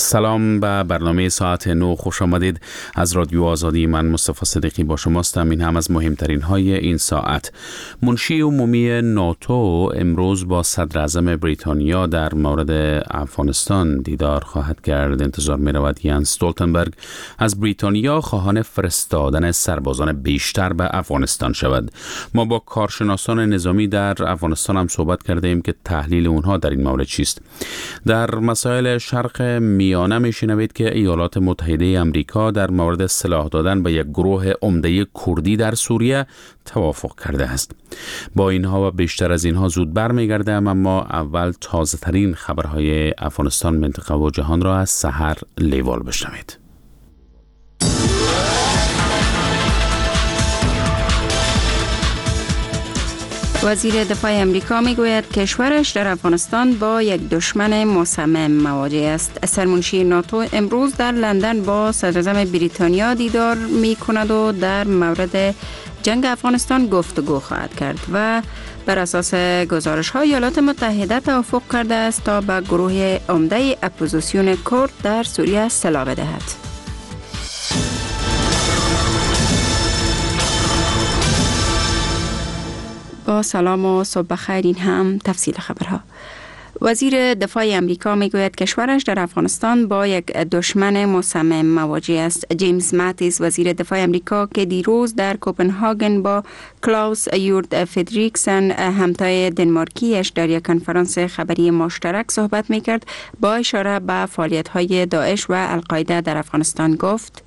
سلام به برنامه ساعت 9 خوش آمدید. از رادیو آزادی من مصطفی صدیقی با شماستم. این هم از مهمترین های این ساعت. منشی عمومی ناتو امروز با صدر اعظم بریتانیا در مورد افغانستان دیدار خواهد کرد. انتظار می رود یانس استولتنبرگ از بریتانیا خواهان فرستادن سربازان بیشتر به افغانستان شود. ما با کارشناسان نظامی در افغانستان هم صحبت کرده ایم که تحلیل اونها در این مورد چیست. در مسائل شرق میانه میشنوید که ایالات متحده آمریکا در مورد سلاح دادن به یک گروه عمده کردی در سوریه توافق کرده است. با اینها و بیشتر از اینها زود برمیگردم، اما اول تازه ترین خبرهای افغانستان، منطقه و جهان را از سحر لیوال بشنوید. وزیر دفاع امریکا میگوید کشورش در افغانستان با یک دشمن مصمم مواجه است. سرمنشی ناتو امروز در لندن با صدراعظم بریتانیا دیدار می کند و در مورد جنگ افغانستان گفتگو خواهد کرد و بر اساس گزارش های ایالات متحده توافق کرده است تا به گروه عمده اپوزیسیون کرد در سوریه سلاح بدهد. با سلام و صبح بخیر، این هم تفصیل خبرها. وزیر دفاع امریکا میگوید کشورش در افغانستان با یک دشمن مصمم مواجه است. جیمز ماتیس وزیر دفاع امریکا که دیروز در کوپنهاگن با کلاوس یورد فردریکسن همتای دنمارکیش در یک کنفرانس خبری مشترک صحبت میکرد، با اشاره به فعالیت‌های داعش و القاعده در افغانستان گفت: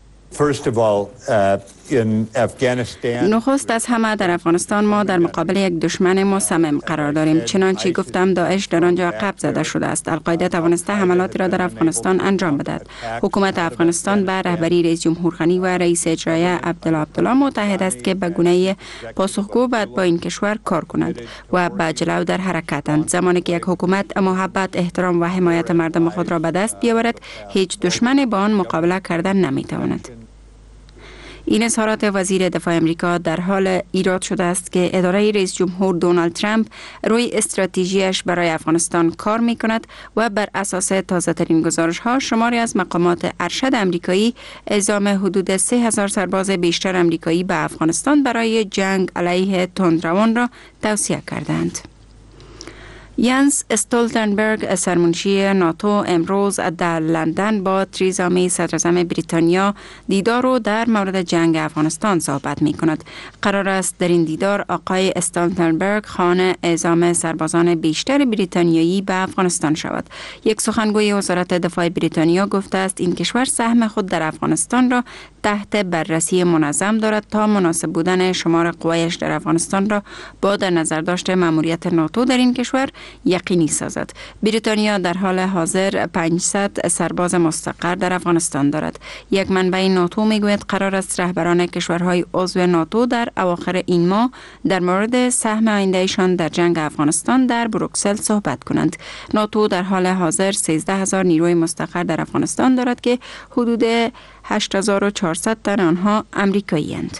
نخست از همه در افغانستان ما در مقابل یک دشمن مصمم قرار داریم. چنانچه گفتم داعش در آنجا عقب زده شده است. القاعده توانسته حملاتی را در افغانستان انجام بدهد. حکومت افغانستان به رهبری رئیس جمهور غنی و رئیس اجرایی عبدالله متحد است که به گونه پاسخگو باید با این کشور کار کنند و به جلو در حرکتند. زمانی که یک حکومت محبت، احترام و حمایت مردم خود را به دست بیاورد، هیچ دشمنی با آن مقابله کردن نمیتواند. این اظهارات وزیر دفاع امریکا در حال ایراد شده است که اداره رئیس جمهور دونالد ترامپ روی استراتژیش برای افغانستان کار می کند و بر اساس تازه ترین گزارش ها شماری از مقامات ارشد امریکایی اعزام حدود 3000 سرباز بیشتر امریکایی به افغانستان برای جنگ علیه تندروان را توصیه کردند. یانس استولتنبرگ سرمنشی ناتو امروز در لندن با تریزا می صدراعظم بریتانیا دیدار و در مورد جنگ افغانستان صحبت می کند. قرار است در این دیدار آقای استولتنبرگ خواهان اعزام سربازان بیشتر بریتانیایی به افغانستان شود. یک سخنگوی وزارت دفاع بریتانیا گفته است این کشور سهم خود در افغانستان را تحت بررسی منظم دارد تا مناسب بودن شمار قوایش در افغانستان را با در نظر داشته مأموریت ناتو در این کشور یقینی سازد. بریتانیا در حال حاضر 500 سرباز مستقر در افغانستان دارد. یک منبع ناتو میگوید قرار است رهبران کشورهای عضو ناتو در اواخر این ماه در مورد سهم آیندهشان در جنگ افغانستان در بروکسل صحبت کنند. ناتو در حال حاضر 13000 نیروی مستقر در افغانستان دارد که حدود 8400 تن آنها امریکایی اند.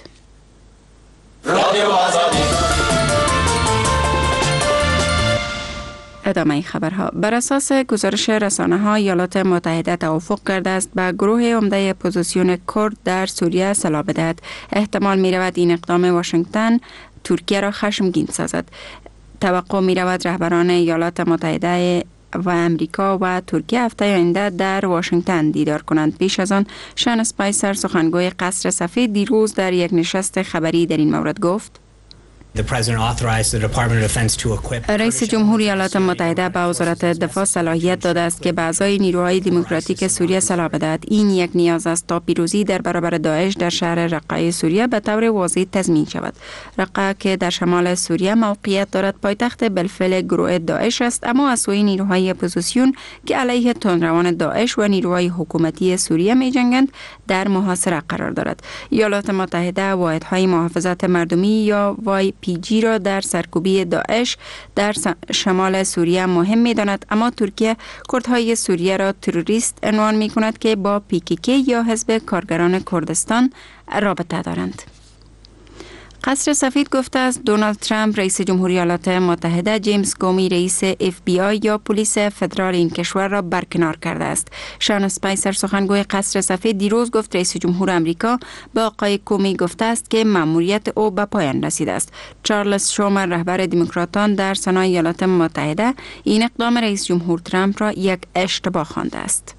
ادامه خبرها. بر اساس گزارش رسانه‌ها ایالات متحده توافق کرده است به گروه عمده اپوزیسیون کرد در سوریه سلاح بدهد. احتمال می رود این اقدام واشنگتن ترکیه را خشمگین سازد. توقع می رود رهبران ایالات متحده و امریکا و ترکیه هفته آینده در واشنگتن دیدار کنند. پیش از آن شان اسپایسر سخنگوی قصر سفید دیروز در یک نشست خبری در این مورد گفت: رئیس جمهور ایالات متحده به وزارت دفاع صلاحیت داده است که به اعضای نیروهای دموکراتیک سوریه سلاح بدهد. این یک نیاز است تا پیروزی در برابر داعش در شهر رقه سوریه به طور واضح تضمین شود. رقه که در شمال سوریه موقعیت دارد پایتخت بالفعل گروه داعش است، اما از سوی نیروهای اپوزیسیون که علیه تندروان داعش و نیروهای حکومتی سوریه می جنگند در محاصره قرار دارد. ایالات متحده واحدهای محافظت مردمی یا YPG را در سرکوبی داعش در شمال سوریه مهم می داند، اما ترکیه کردهای سوریه را تروریست عنوان می کند که با PKK یا حزب کارگران کردستان رابطه دارند. قصر سفید گفته است دونالد ترامپ رئیس جمهوری ایالات متحده جیمز کومی رئیس FBI یا پلیس فدرال این کشور را برکنار کرده است. شان اسپایسر سخنگوی قصر سفید دیروز گفت رئیس جمهور آمریکا به آقای کومی گفته است که مأموریت او به پایان رسیده است. چارلز شومر رهبر دموکراتان در سنا ایالات متحده این اقدام رئیس جمهور ترامپ را یک اشتباه خوانده است.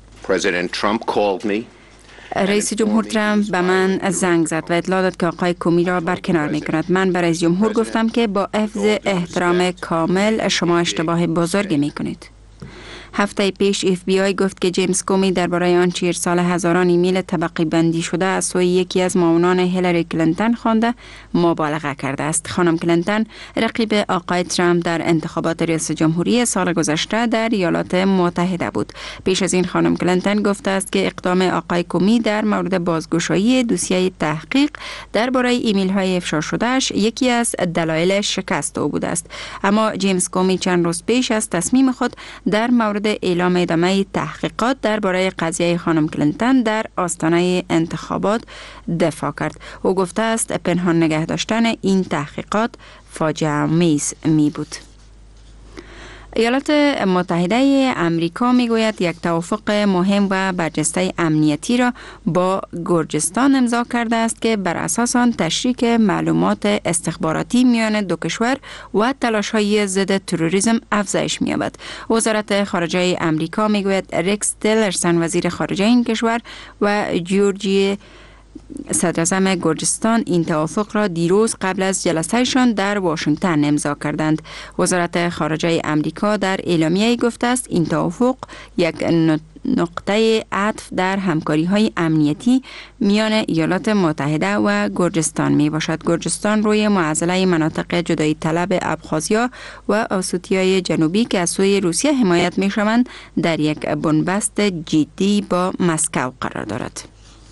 رئیس جمهور ترامپ به من زنگ زد و اطلاع داد که آقای کومی را برکنار می کند. من به رئیس جمهور گفتم که با حفظ احترام کامل شما اشتباه بزرگی می کنید. هفته پیش FBI گفت که جیمز کومی درباره آنچه ارسال هزاران ایمیل طبقه بندی شده از سوی یکی از معاونان هیلاری کلینتون خوانده مبالغه کرده است. خانم کلینتون رقیب آقای ترامپ در انتخابات ریاست جمهوری سال گذشته در ایالات متحده بود. پیش از این خانم کلینتون گفته است که اقدام آقای کومی در مورد بازگشایی دوسیه تحقیق درباره ایمیل های افشا شدهش یکی از دلایل شکست او بوده است. اما جیمز کومی چند روز پیش از تصمیم خود در مورد اعلام ادامه تحقیقات درباره قضیه خانم کلینتون در آستانه انتخابات دفاع کرد. او گفته است پنهان نگه داشتن این تحقیقات فاجعه آمیز می بود. ایالات متحده امریکا میگوید یک توافق مهم و برجسته امنیتی را با گرجستان امضا کرده است که بر اساس آن تشریک معلومات استخباراتی میان دو کشور و تلاش‌های ضد تروریسم افزایش می‌یابد. وزارت خارجه امریکا میگوید رکس تیلرسن وزیر خارجه این کشور و جورجی صدراعظم گرجستان این توافق را دیروز قبل از جلسهشان در واشنگتن امضا کردند. وزارت خارجه امریکا در اعلامیه گفته است این توافق یک نقطه عطف در همکاری‌های امنیتی میان ایالات متحده و گرجستان می باشد. گرجستان روی معضله مناطق جدایی طلب ابخازیا و اسوتیای جنوبی که از سوی روسیه حمایت می شوند در یک بنبست جدی با مسکو قرار دارد.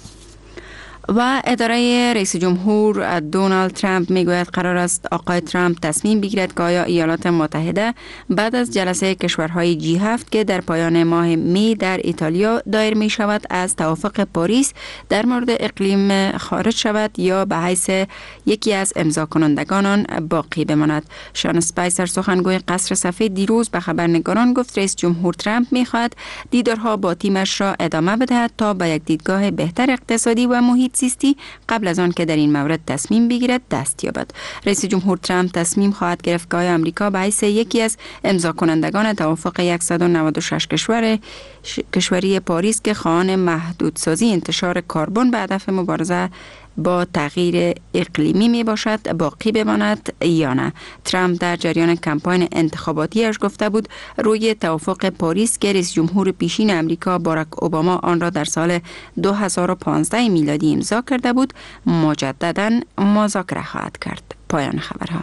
و اداره رئیس جمهور دونالد ترامپ میگوید قرار است آقای ترامپ تصمیم بگیرد که آیا ایالات متحده بعد از جلسه کشورهای G7 که در پایان ماه می در ایتالیا دایر می شود از توافق پاریس در مورد اقلیم خارج شود یا به حیث یکی از امضا کنندگان آن باقی بماند. شان اسپایسر سخنگوی قصر سفید دیروز به خبرنگاران گفت رئیس جمهور ترامپ میخواهد دیدارها با تیمش را ادامه بدهد تا به یک دیدگاه بهتر اقتصادی و محیط زیستی قبل از آن که در این مورد تصمیم بگیرد دست یابد. رئیس جمهور ترامپ تصمیم خواهد گرفت که آیا آمریکا به حیث یکی از امضا کنندگان توافق 196 کشوری پاریس که خواهان محدودسازی انتشار کربن به هدف مبارزه با تغییر اقلیمی می باشد باقی بماند یا نه. ترامپ در جریان کمپاین انتخاباتیش گفته بود روی توافق پاریس که رئیس جمهور پیشین امریکا باراک اوباما آن را در سال 2015 میلادی امضا کرده بود مجددا مذاکره خواهد کرد. پایان خبرها.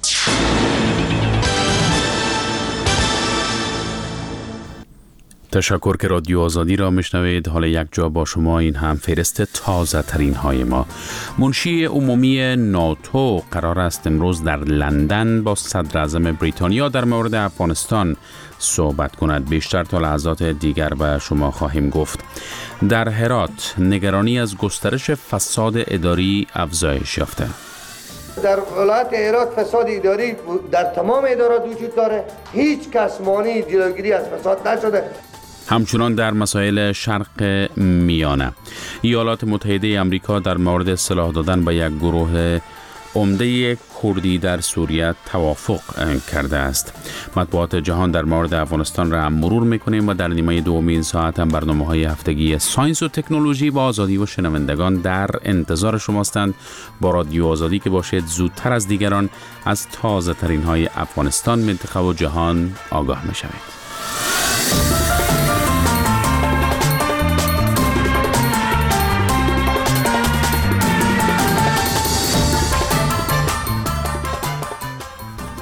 تشکر که رادیو آزادی را میشنوید. حالا یک جا با شما این هم فهرست تازه ترین های ما. منشی عمومی ناتو قرار است امروز در لندن با صدر اعظم بریتانیا در مورد افغانستان صحبت کند. بیشتر تا لحظات دیگر به شما خواهیم گفت. در هرات نگرانی از گسترش فساد اداری افزایش یافته. در ولایت هرات فساد اداری در تمام ادارات وجود داره. هیچ کس مانع جلوگیری از فساد نشده. همچنان در مسائل شرق میانه ایالات متحده امریکا در مورد سلاح دادن به یک گروه عمده کردی در سوریه توافق کرده است. مطبوعات جهان در مورد افغانستان را هم مرور میکنیم و در نیمه دومین ساعت هم برنامه‌های هفتگی ساینس و تکنولوژی با آزادی و شنوندگان در انتظار شماستند. با رادیو آزادی که باشید زودتر از دیگران از تازه ترین های افغانستان، منطقه و جهان آگاه میشوید.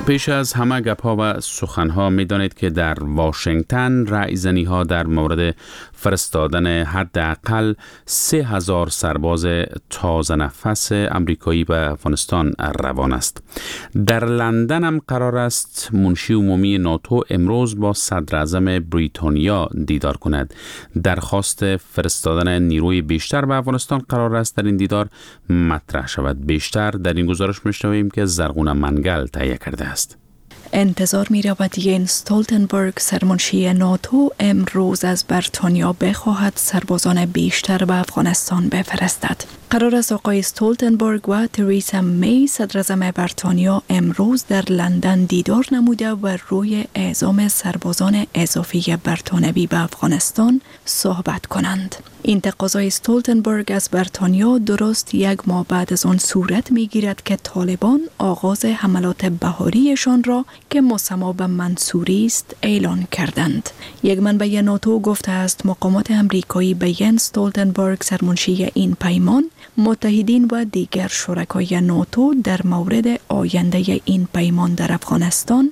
پیش از همه گپ‌ها و سخن‌ها می‌دانید که در واشنگتن رأی‌زنی‌ها در مورد فرستادن حداقل 3000 سرباز تازه نفس آمریکایی به افغانستان روان است. در لندن هم قرار است منشی عمومی ناتو امروز با صدر اعظم بریتانیا دیدار کند. درخواست فرستادن نیروی بیشتر به افغانستان قرار است در این دیدار مطرح شود. بیشتر در این گزارش می‌شنویم که زرغون منگل تهیه کرده است. انتظار می رود ینس استولتنبرگ سرمنشی ناتو امروز از بریتانیا بخواهد سربازان بیشتر به افغانستان بفرستد. قرار است آقای استولتنبرگ و تریسا می صدر اعظم بریتانیا امروز در لندن دیدار نموده و روی اعزام سربازان اضافی بریتانوی به افغانستان صحبت کنند. این تقاضای استولتنبرگ از بریتانیا درست یک ماه بعد از آن صورت می‌گیرد که طالبان آغاز حملات بهاریشان را که مسما به منصوری است اعلان کردند. یک منبع ناتو گفته است مقامات امریکایی به ینس استولتنبرگ سرمنشی این پیمان، متحدین و دیگر شرکای ناتو در مورد آینده این پیمان در افغانستان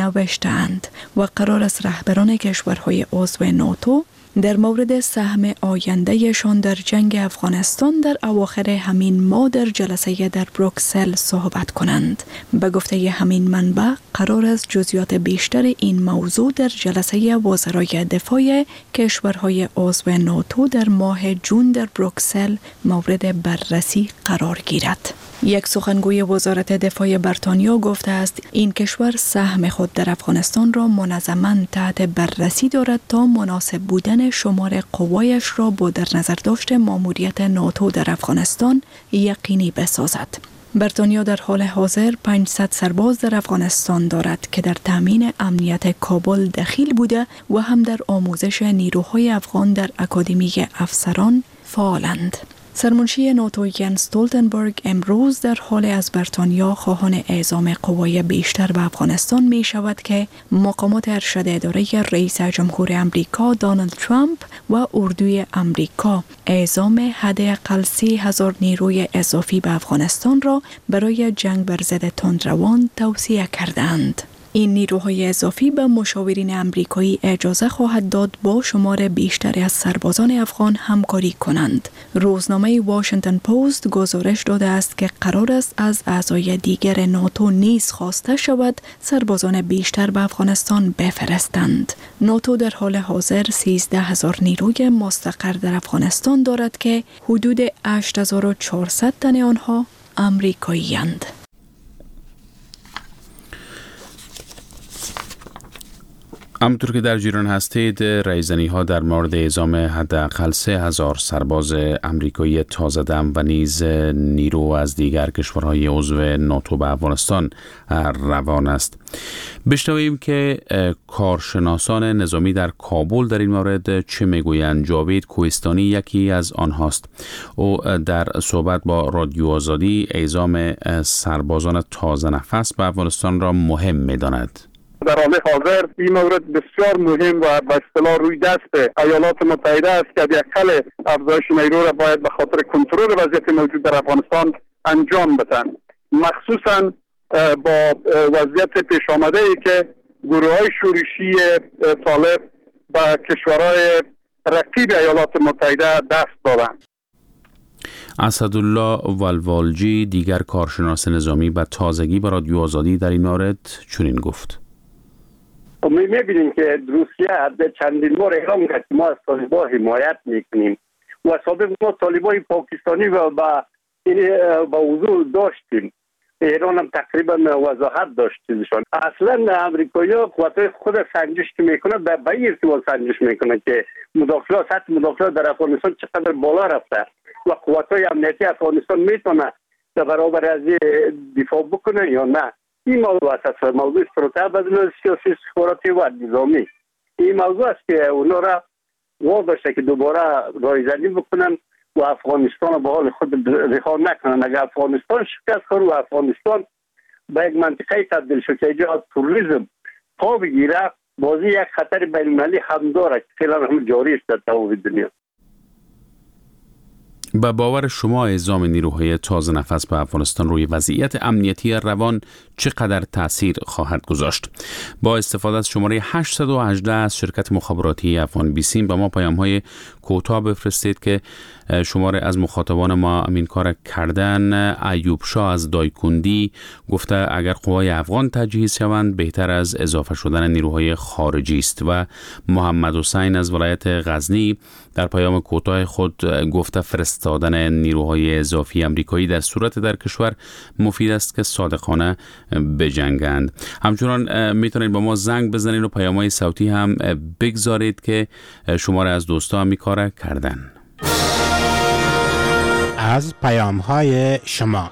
نوشتند و قرار است رهبران کشورهای عضو ناتو در مورد سهم آیندهشان در جنگ افغانستان در اواخر همین ماه در جلسه در بروکسل صحبت کنند. به گفته همین منبع قرار است جزئیات بیشتر این موضوع در جلسه وزرای دفاع کشورهای عضو ناتو در ماه جون در بروکسل مورد بررسی قرار گیرد. یک سخنگوی وزارت دفاع بریتانیا گفته است این کشور سهم خود در افغانستان را منظماً تحت بررسی دارد تا مناسب بودن شمار قوایش را با در نظر داشت ماموریت ناتو در افغانستان یقینی بسازد. بریتانیا در حال حاضر 500 سرباز در افغانستان دارد که در تامین امنیت کابل دخیل بوده و هم در آموزش نیروهای افغان در اکادمی افسران فعالند. سرمنشی ناتو ینس استولتنبرگ امروز در حال از بریتانیا خواهان اعزام قوای بیشتر به افغانستان می شود که مقامات ارشد اداره رئیس جمهور امریکا دونالد ترامپ و اردوی امریکا اعزام حداقل 30,000 نیروی اضافی به افغانستان را برای جنگ بر ضد تندروان توصیه کردند. این نیروهای اضافی به مشاورین امریکایی اجازه خواهد داد با شمار بیشتری از سربازان افغان همکاری کنند. روزنامه واشنگتن پست گزارش داده است که قرار است از اعضای دیگر ناتو نیز خواسته شود سربازان بیشتر به افغانستان بفرستند. ناتو در حال حاضر 13,000 نیروی مستقر در افغانستان دارد که حدود 8,400 تن آنها امریکایی‌اند. همونطور که در جریان هستید رایزنی‌ها در مورد اعزام حداقل 3000 سرباز آمریکایی تازه دم و نیز نیرو از دیگر کشورهای عضو ناتو به افغانستان روان است. بشنویم که کارشناسان نظامی در کابل در این مورد چه میگویند. جاوید کوهستانی یکی از آنهاست. او در صحبت با رادیو آزادی اعزام سربازان تازه نفس به افغانستان را مهم می‌داند. در حال حاضر این مورد بسیار مهم و به اصطلاح روی دست ایالات متحده است که حداقل افزایش نیرو را باید به خاطر کنترل وضعیت موجود در افغانستان انجام بدن، مخصوصا با وضعیت پیش آمده ای که گروه‌های شورشی طالب به کشورهای رقیب ایالات متحده دست دادند. اسدالله والوالجی دیگر کارشناس نظامی به تازگی به رادیو آزادی در این مورد چنین گفت: می‌بینیم که روسیه چندین بار اعلام کرد که ما از طالبان حمایت می‌کنیم و سابق ما طالبان پاکستانی و با وضوح داشتیم. ایران هم تقریبا وضاحت داشتیشان. اصلا امریکایی‌ها قوت‌های خود سنجش که میکنه به این ارتباط سنجش میکنه که سطح مداخله در افغانستان چقدر بالا رفته و قوت‌های امنیتی افغانستان میتونه در برابر از دفاع بکنه یا نه. این موضوع است، موضوع استراتژی بدل سیاسی استخباراتی و نظامی. این موضوع است که اونا را واداشته که دوباره رایزنی بکنن و افغانستان به حال خود رها نکنن. اگر افغانستان شکست خورد و افغانستان به یک منطقه تبدیل شد که اینجا تروریسم پا بگیره، بازی یک خطر بین‌المللی هم داره که فعلا هم جاری است در تمام دنیا. به باور شما اعزام نیروهای تازه نفس به افغانستان روی وضعیت امنیتی روان چقدر تأثیر خواهد گذاشت؟ با استفاده از شماره 818 از شرکت مخابراتی افغان بیسیم به ما پیام‌های کوتاه بفرستید که شماره از مخاطبان ما این کار کردن. ایوب شاه از دایکندی گفته اگر قوای افغان تجهیز شوند بهتر از اضافه شدن نیروهای خارجی است و محمد حسین از ولایت غزنی در پیام کوتاه خود گفته فرستادن نیروهای اضافی امریکایی در صورت در کشور مفید است که صادقانه بجنگند. همچنان میتونید با ما زنگ بزنید و پیام‌های صوتی هم بگذارید که شماره از دوستا هم کار کردن. از پیام‌های شما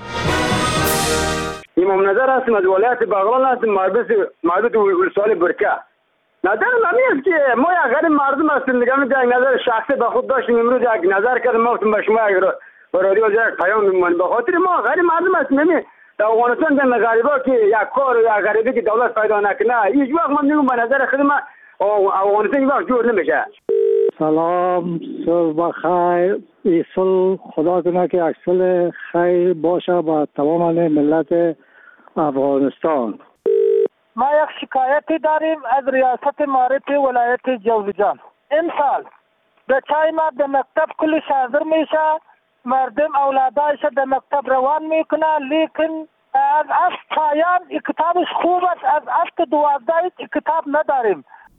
امام نظر هستم از ولایت بغلان هستم، مربوط ولسوالی برکه. نظرم همین است که ما یک غریب مردم هستیم دیگه، من یک نظر شخصی به خود داشتیم، امروز یک نظر کردم ما به شما یک رادیو یک پیام می‌دم. به خاطر ما غریب مردم هستیم، در افغانستان در غریبا که یک کار و یک غریبی که دولت پیدا نکنه هیچ وقت من میگم به نظر خودم افغانستان هیچ وقت جور نمیشه. سلام، صبح بخیر. ایصل خدا کنه که اکسل خیر باشه با تمام ملت افغانستان. ما یک شکایتی داریم از ریاست معرفی ولایت جوزجان. امسال بچای ما به مکتب کلش حاضر میشه، مردم اولادایش به مکتب روان میکنه، لیکن از اصل پایان کتابش خوب است، از اصل 12 کتاب نداریم.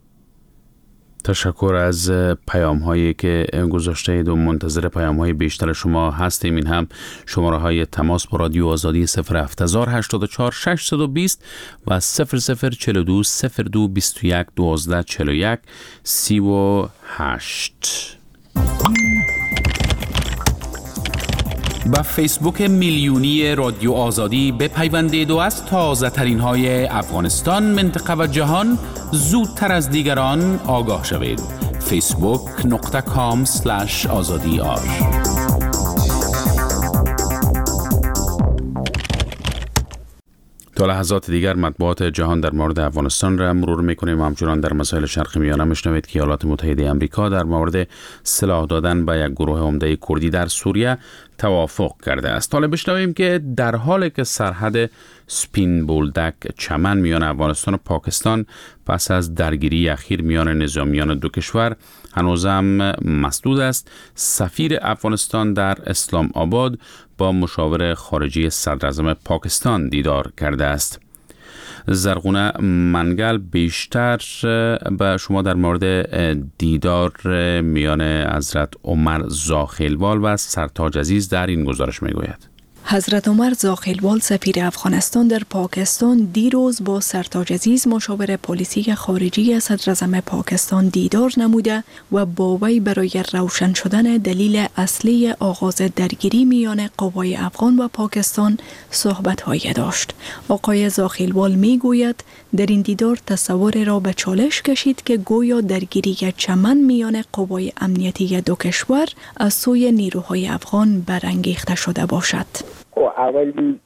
تشکر از پیام هایی که گذاشته اید و منتظر پیام های بیشتر شما هستیم. این هم شماره های تماس با رادیو آزادی 08084 620 و 0042 02 21 12 41 38. با فیسبوک میلیونی رادیو آزادی بپیوندید و از تازه ترین های افغانستان، منطقه و جهان زودتر از دیگران آگاه شوید. facebook.com/azadiar. تا لحظات دیگر مطبوعات جهان در مورد افغانستان را مرور میکنیم. همچنان در مسائل شرق میانه میشنوید که ایالات متحده آمریکا در مورد سلاح دادن به یک گروه عمده کردی در سوریه توافق کرده است. حالا بشنویم که در حالی که سرحد سپین بولدک چمن میان افغانستان و پاکستان پس از درگیری اخیر میان نظامیان دو کشور هنوزم مسدود است، سفیر افغانستان در اسلام آباد با مشاور خارجی صدراعظم پاکستان دیدار کرده است. زرغونه منگل بیشتر به شما در مورد دیدار میان حضرت عمر زاخیلوال و سرتاج عزیز در این گزارش میگوید. حضرت عمر زاخیلوال سفیر افغانستان در پاکستان دیروز با سرتاج عزیز مشاور پلیسی خارجی صدراعظم پاکستان دیدار نموده و با وی برای روشن شدن دلیل اصلی آغاز درگیری میان قوای افغان و پاکستان صحبت‌هایی داشت. آقای زاخیلوال میگوید در این دیدار تصور را به چالش کشید که گویا درگیری چمن میان قوای امنیتی دو کشور از سوی نیروهای افغان برانگیخته شده باشد. اولی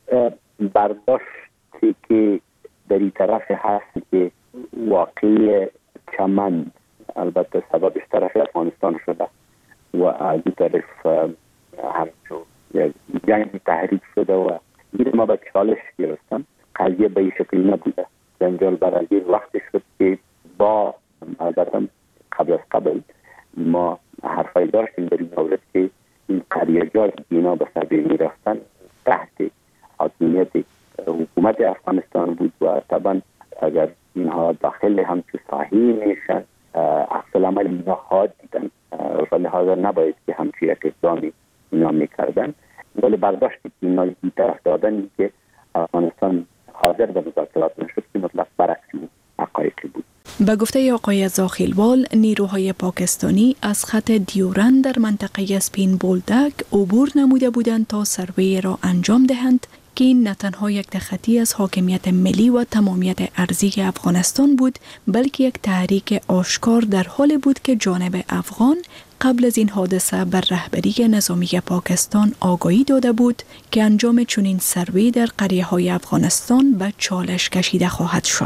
برداشتی که در این طرف هست که واقعی چمن البته سببش طرف افغانستان شده و از این طرف همچون جنگ تحریک شده و این ما به چالش گرفتن. قضیه به این شکل نبوده. جنجال برای وقتی شد که با البته قبل ما حرفای داشتیم در این مورد که این قریه‌جات اینا به سر می رفتن تحت حاکمیت حکومت افغانستان بود و طبعا اگر اینها داخل همچون صحیح میشن اصل عمل اینا خواهد دیدن و لحاظا نباید که همچون یک اقدامی اینا میکردن. ولی برداشتی که اینا این طرف دادن که افغانستان حاضر به مذاکرات نشد که مطلق برعکس حقایقی بود. به گفته آقای زاخیلوال، نیروهای پاکستانی از خط دیورند در منطقه سپین بولدک عبور نموده بودند تا سروی را انجام دهند که این نه تنها یک تخطی از حاکمیت ملی و تمامیت ارضی افغانستان بود، بلکه یک تحریک آشکار در حال بود که جانب افغان قبل از این حادثه بر رهبری نظامی پاکستان آگاهی داده بود که انجام چنین سروی در قریه‌های افغانستان به چالش کشیده خواهد شد.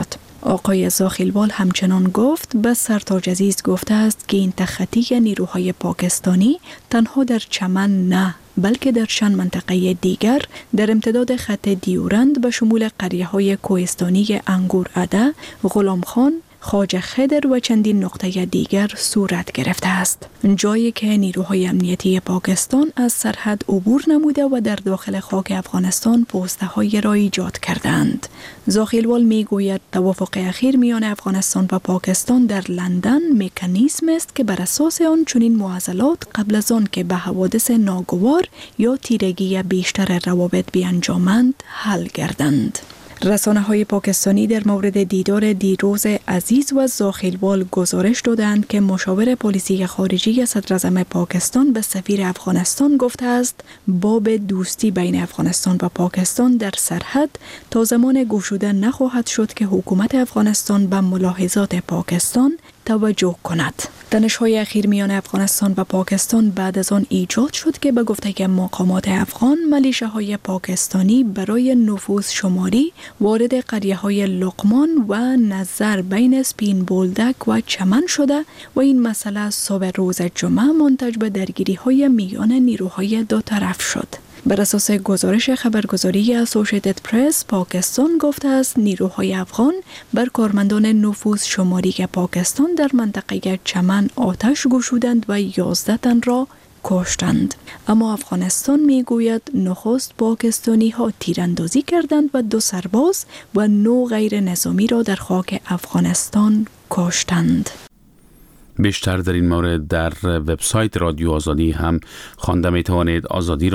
آقای زاخیلوال همچنان گفت به سرتاج عزیز گفته است که این تخطی نیروهای پاکستانی تنها در چمن نه بلکه در چند منطقه دیگر در امتداد خط دیورند به شمول قریه‌های کوهستانی انگور اده، غلام خان، خواجه خضر و چندین نقطه دیگر صورت گرفته است. جایی که نیروهای امنیتی پاکستان از سرحد عبور نموده و در داخل خاک افغانستان پوسته‌های را ایجاد کردند. زاخیلوال میگوید توافق اخیر میان افغانستان و پاکستان در لندن مکانیزم است که بر اساس آن چنین معضلات قبل از آن که به حوادث ناگوار یا تیرگی بیشتر روابط بیانجامند حل گردند. رسانه‌های پاکستانی در مورد دیدار دیروز عزیز و زاخیلوال گزارش دادند که مشاور پلیسی خارجی صدراعظم پاکستان به سفیر افغانستان گفته است باب دوستی بین افغانستان و پاکستان در سرحد تا زمان گشوده نخواهد شد که حکومت افغانستان به ملاحظات پاکستان توجه کند. تنش‌های اخیر میان افغانستان و پاکستان بعد از آن ایجاد شد که به گفته مقامات افغان ملیشه‌های پاکستانی برای نفوذ شماری وارد قریه‌های لقمان و نظر بین سپین بولدک و چمن شده و این مسئله صبح روز جمعه منتج به درگیری‌های میان نیروهای دو طرف شد. بر اساس گزارش خبرگزاری اسوسییتد پرس، پاکستان گفته است نیروهای افغان بر کارمندان نفوذ شماری پاکستان در منطقه چمن آتش گشودند و 11 تن را کشتند. اما افغانستان میگوید نخست پاکستانی ها تیراندازی کردند و 2 سرباز و 9 غیر نظامی را در خاک افغانستان کشتند. بیشتر در این مورد در وبسایت رادیو آزادی هم خوانده می توانید.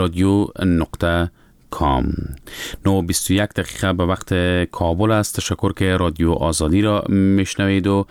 azadiradyo.com 9:21 دقیقه به وقت کابل است. تشکر که رادیو آزادی را میشنوید و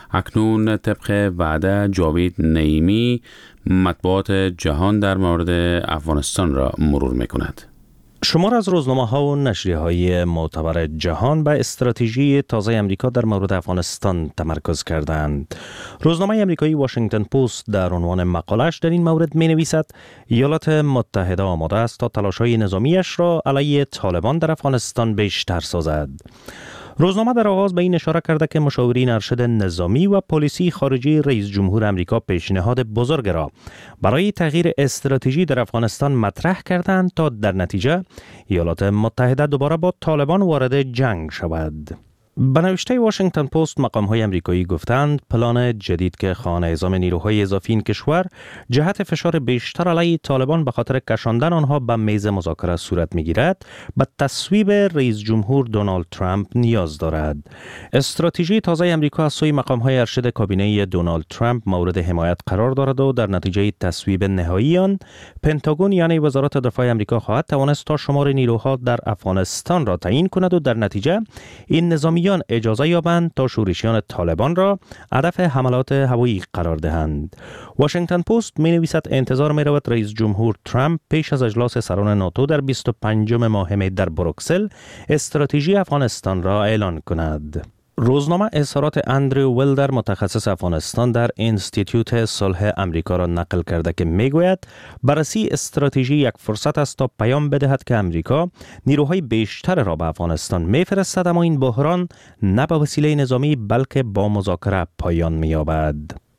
اکنون طبق وعده جاوید نعیمی مطبوعات جهان در مورد افغانستان را مرور میکند. شمار از روزنامه‌ها و نشریه‌های معتبر جهان به استراتژی تازه امریکا در مورد افغانستان تمرکز کردند. روزنامه امریکایی واشنگتن پست در عنوان مقالش در این مورد می‌نویسد ایالات متحده آماده است تا تلاش‌های نظامیش را علیه طالبان در افغانستان بیشتر سازد. روزنامه در آغاز به این اشاره کرده که مشاورین ارشد نظامی و پلیسی خارجی رئیس جمهور امریکا پیشنهاد بزرگ را برای تغییر استراتژی در افغانستان مطرح کردند تا در نتیجه ایالات متحده دوباره با طالبان وارد جنگ شود. به نوشته واشنگتن پست مقام‌های امریکایی گفتند پلان جدید که خواهان اعزام نیروهای اضافی این کشور جهت فشار بیشتر علیه طالبان به خاطر کشاندن آنها به میز مذاکره صورت می‌گیرد به تصویب رئیس جمهور دونالد ترامپ نیاز دارد. استراتژی تازه امریکا از سوی مقام‌های ارشد کابینه دونالد ترامپ مورد حمایت قرار دارد و در نتیجه تصویب نهایی آن پنتاگون یعنی وزارت دفاع امریکا خواهد توانست تا شمار نیروها در افغانستان را تعیین کند و در نتیجه این نظامی اجازه یابند تا شورشیان طالبان را هدف حملات هوایی قرار دهند. واشنگتن پست می‌نویسد انتظار می‌رود رئیس جمهور ترامپ پیش از اجلاس سران ناتو در 25 ماه می در بروکسل استراتژی افغانستان را اعلان کند. روزنامه اظهارات اندرو ویلدر متخصص افغانستان در انستیتیوت صلح امریکا را نقل کرده که میگوید بررسی استراتژی یک فرصت است تا پیام بدهد که امریکا نیروهای بیشتر را به افغانستان میفرستد اما این بحران نه به وسیله نظامی بلکه با مذاکره پایان می‌یابد.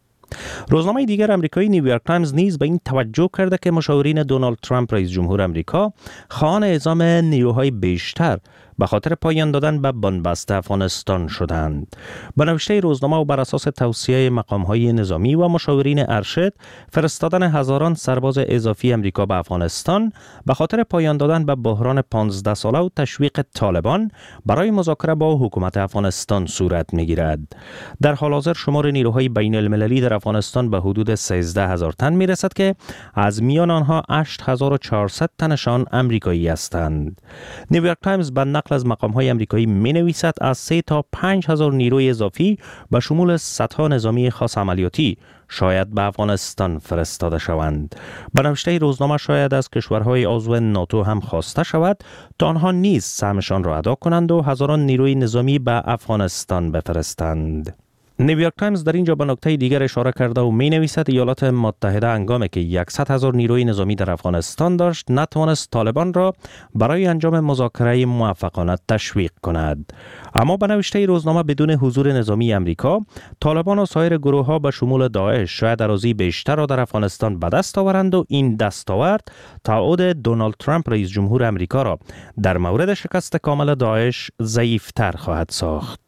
روزنامه دیگر امریکایی نیویورک تایمز نیز به این توجه کرده که مشاورین دونالد ترامپ رئیس جمهور امریکا خواهان اعزام نیروهای بیشتر به خاطر پایان دادن به بنبست افغانستان شدند. به نوشته روزنامه و بر اساس توصیه مقام‌های نظامی و مشاورین ارشد فرستادن هزاران سرباز اضافی امریکا به افغانستان به خاطر پایان دادن به بحران 15 ساله و تشویق طالبان برای مذاکره با حکومت افغانستان صورت می‌گیرد. در حال حاضر شمار نیروهای بین المللی در افغانستان به حدود 13,000 تن می‌رسد که از میان آنها 8,400 تنشان امریکایی هستند. نیویورک تایمز به نقل از مقام‌های امریکایی می‌نویسد از 3 تا 5,000 نیروی اضافی به شمول صدها نظامی خاص عملیاتی شاید به افغانستان فرستاده شوند. به نوشته روزنامه شاید از کشورهای عضو ناتو هم خواسته شود تا آنها نیز سهمشان را ادا کنند و هزاران نیروی نظامی به افغانستان بفرستند. نیویورک تایمز در اینجا به نکته دیگر اشاره کرده و می نویسد ایالات متحده هنگامی که 100,000 نیروی نظامی در افغانستان داشت نتوانست طالبان را برای انجام مذاکره موفقانه تشویق کند. اما به نوشته روزنامه بدون حضور نظامی امریکا، طالبان و سایر گروه ها به شمول داعش شاید اراضی بیشتر را در افغانستان به دست آورند و این دستاورد تعهد دونالد ترامپ رئیس جمهور امریکا را در مورد شکست کامل داعش ضعیفتر خواهد ساخت.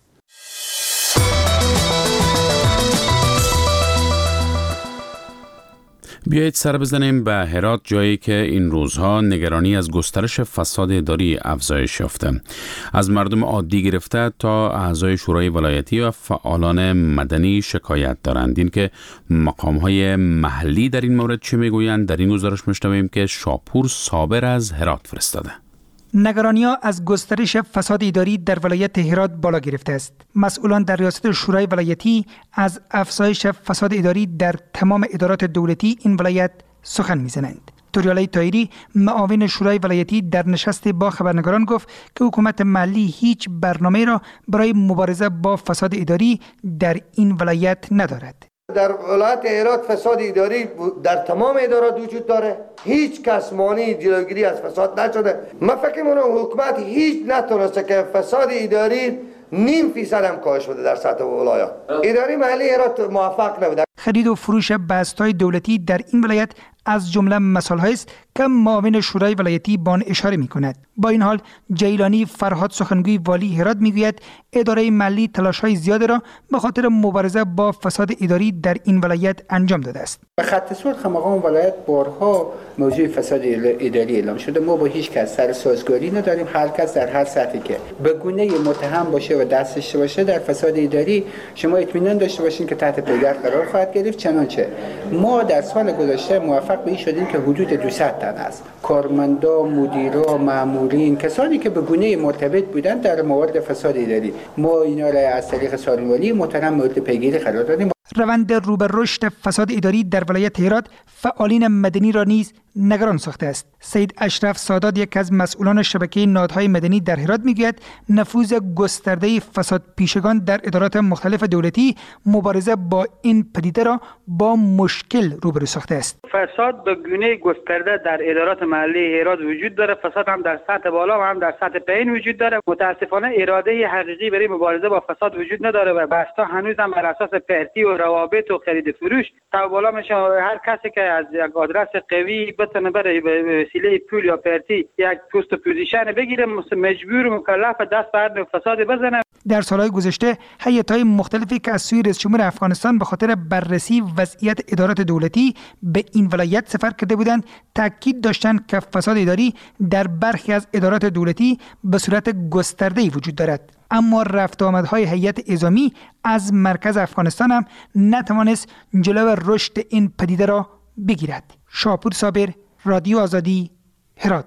بیایید سر بزنیم به هرات، جایی که این روزها نگرانی از گسترش فساد اداری افزایش یافته. از مردم عادی گرفته تا اعضای شورای ولایتی و فعالان مدنی شکایت دارند. این که مقام‌های محلی در این مورد چه میگویند در این گزارش میشنویم که شاپور صابر از هرات فرستاده. نگرانی‌ها از گسترش فساد اداری در ولایت هرات بالا گرفته است. مسئولان در ریاست شورای ولایتی از افزایش فساد اداری در تمام ادارات دولتی این ولایت سخن می‌زنند. توریالی طاهری معاون شورای ولایتی در نشست با خبرنگاران گفت که حکومت محلی هیچ برنامه را برای مبارزه با فساد اداری در این ولایت ندارد. در ولایت هرات فساد اداری در تمام ادارات وجود داره. هیچ کس مانع جلوگیری از فساد نشده. من فکر می‌کنم حکومت هیچ نتونسته که فساد اداری 0.5% هم کاهش بده در سطح ولایات. اداره محلی هرات موفق نبوده. خرید و فروش بست‌های دولتی در این ولایت از جمله مسائلی است که معاون شورای ولایتی به آن اشاره می‌کند. با این حال جیلانی فرهاد سخنگوی والی هرات می‌گوید اداره محلی تلاش‌های زیاد را به خاطر مبارزه با فساد اداری در این ولایت انجام داده است. به خط سرخ مقام ولایت بارها موضوع فساد اداری اعلام شده. ما با هیچ کس سر سازگاری نداریم. هر کس در هر سطحی که به گونه متهم باشه و دستش باشه در فساد اداری، شما اطمینان داشته باشین که تحت پیگرد قرار خواهد گرفت. چنانچه ما در سال گذشته موفق به این شدیم که حدود 200 تن است کارمندا، مدیرا، مامورین، کسانی که به گونه مرتبط بودند در موارد فساد اداری، ما اینا را از طریق سازمانی محترم مورد پیگیری قرار دادیم. روند رو به رشد فساد اداری در ولایت هرات فعالین مدنی را نیز نگران ساخته است. سید اشرف سادات، یک از مسئولان شبکه نهادهای مدنی در هرات، میگوید نفوذ گسترده فساد پیشگان در ادارات مختلف دولتی مبارزه با این پدیده را با مشکل روبرو ساخته است. فساد به گونه گسترده در ادارات محلی هرات وجود داره. فساد هم در سطح بالا و هم در سطح پایین وجود داره. متاسفانه اراده حقیقی برای مبارزه با فساد وجود نداره و بستا هنوز هم بر اساس پرتی و روابط و خرید فروش تا بالا میشه. هر کسی که از یک آدرس قوی بتونه برای وسیله پول یا پرتی یک پست پوزیشن بگیره، مجبور و مکلف دست به فساد بزنه. در سالهای گذشته هیئت‌های مختلفی که از سوی رئیس جمهور افغانستان به خاطر بررسی وضعیت ادارات دولتی به این ولایت سفر کرده بودند، تاکید داشتند که فساد اداری در برخی از ادارات دولتی به صورت گسترده‌ای وجود دارد. اما رفت آمدهای هیئت اعزامی از مرکز افغانستان هم نتوانست جلو رشد این پدیده را بگیرد. شاپور صابر، رادیو آزادی، هرات.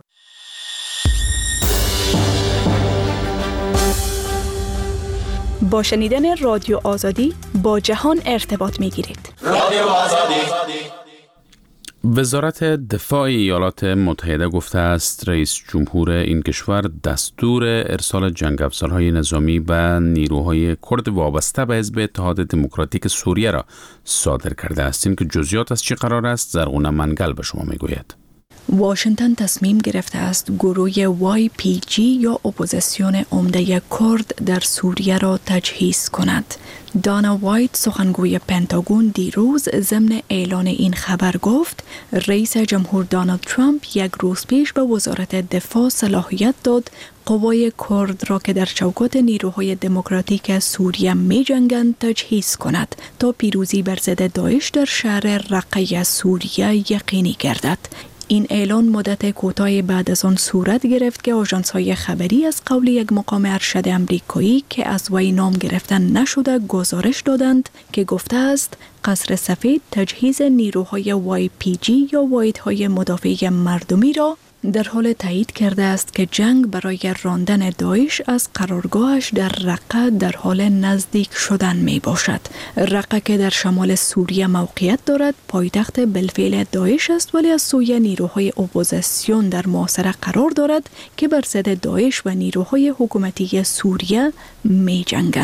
با شنیدن رادیو آزادی با جهان ارتباط می‌گیرید. رادیو آزادی. وزارت دفاع ایالات متحده گفته است رئیس جمهور این کشور دستور ارسال جنگ افزارهای نظامی به نیروهای کرد وابسته به حزب اتحاد دموکراتیک سوریه را صادر کرده است. این که جزئیات از چه قرار است زرغونه منگل به شما میگوید. واشنگتن تصمیم گرفته است گروه YPG یا اپوزیسیون عمده کرد در سوریه را تجهیز کند. دانا وایت، سخنگوی پنتاگون، دیروز ضمن اعلان این خبر گفت رئیس جمهور دونالد ترامپ یک روز پیش به وزارت دفاع صلاحیت داد قوای کرد را که در چوکات نیروهای دموکراتیک سوریه می جنگند تجهیز کند تا پیروزی بر ضد داعش در شهر رقه سوریه یقینی گردد. این اعلان مدت کوتاه بعد از آن صورت گرفت که آژانس‌های خبری از قول یک مقام ارشد امریکایی که از وی نام گرفتن نشده گزارش دادند که گفته است قصر سفید تجهیز نیروهای YPG یا واحدهای مدافع مردمی را در حال تایید کرده است که جنگ برای راندن داعش از قرارگاهش در رقه در حال نزدیک شدن می باشد. رقه که در شمال سوریه موقعیت دارد پایتخت بالفعل داعش است، ولی از سوی نیروهای اپوزیسیون در محاصره قرار دارد که بر ضد داعش و نیروهای حکومتی سوریه می جنگند.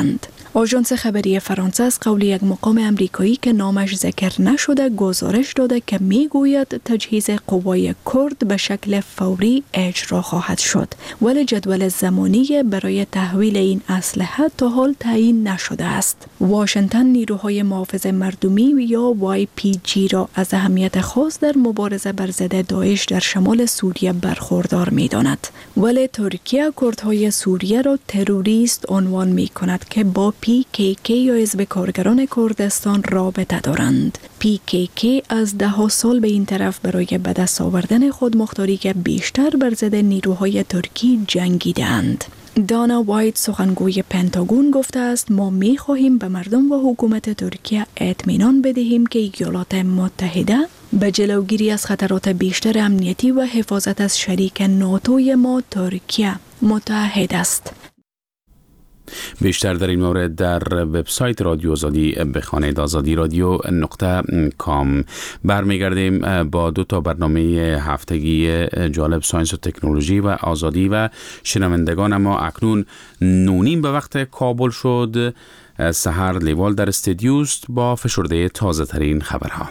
آژانس خبری فرانسه از قول یک مقام امریکایی که نامش ذکر نشده گزارش داده که میگوید تجهیز قوای کرد به شکل فوری اجرا خواهد شد، ولی جدول زمانی برای تحویل این اسلحه تا حال تعیین نشده است. واشنگتن نیروهای محافظ مردمی یا YPG را از اهمیت خاص در مبارزه بر ضد داعش در شمال سوریه برخوردار می‌داند، ولی ترکیه کردهای سوریه را تروریست عنوان می‌کند که با PKK یا حزب کارگران کردستان رابطه دارند. PKK از 10 سال به این طرف برای به دست آوردن خودمختاری که بیشتر بر ضد نیروهای ترکی جنگیدند. دانا وایت سخنگوی پنتاگون گفته است ما می خواهیم به مردم و حکومت ترکیه اطمینان بدهیم که ایالات متحده به جلوگیری از خطرات بیشتر امنیتی و حفاظت از شریک ناتوی ما ترکیه متحد است. بیشتر در این مورد در وبسایت رادیو آزادی بخوانید، azadi.radio.com. برمیگردیم با 2 برنامه هفتگی جالب، ساینس و تکنولوژی و آزادی و شنوندگان ما. اکنون 9:30 به وقت کابل شد. سحر لیوال در استودیوست با فشرده تازه ترین خبرها.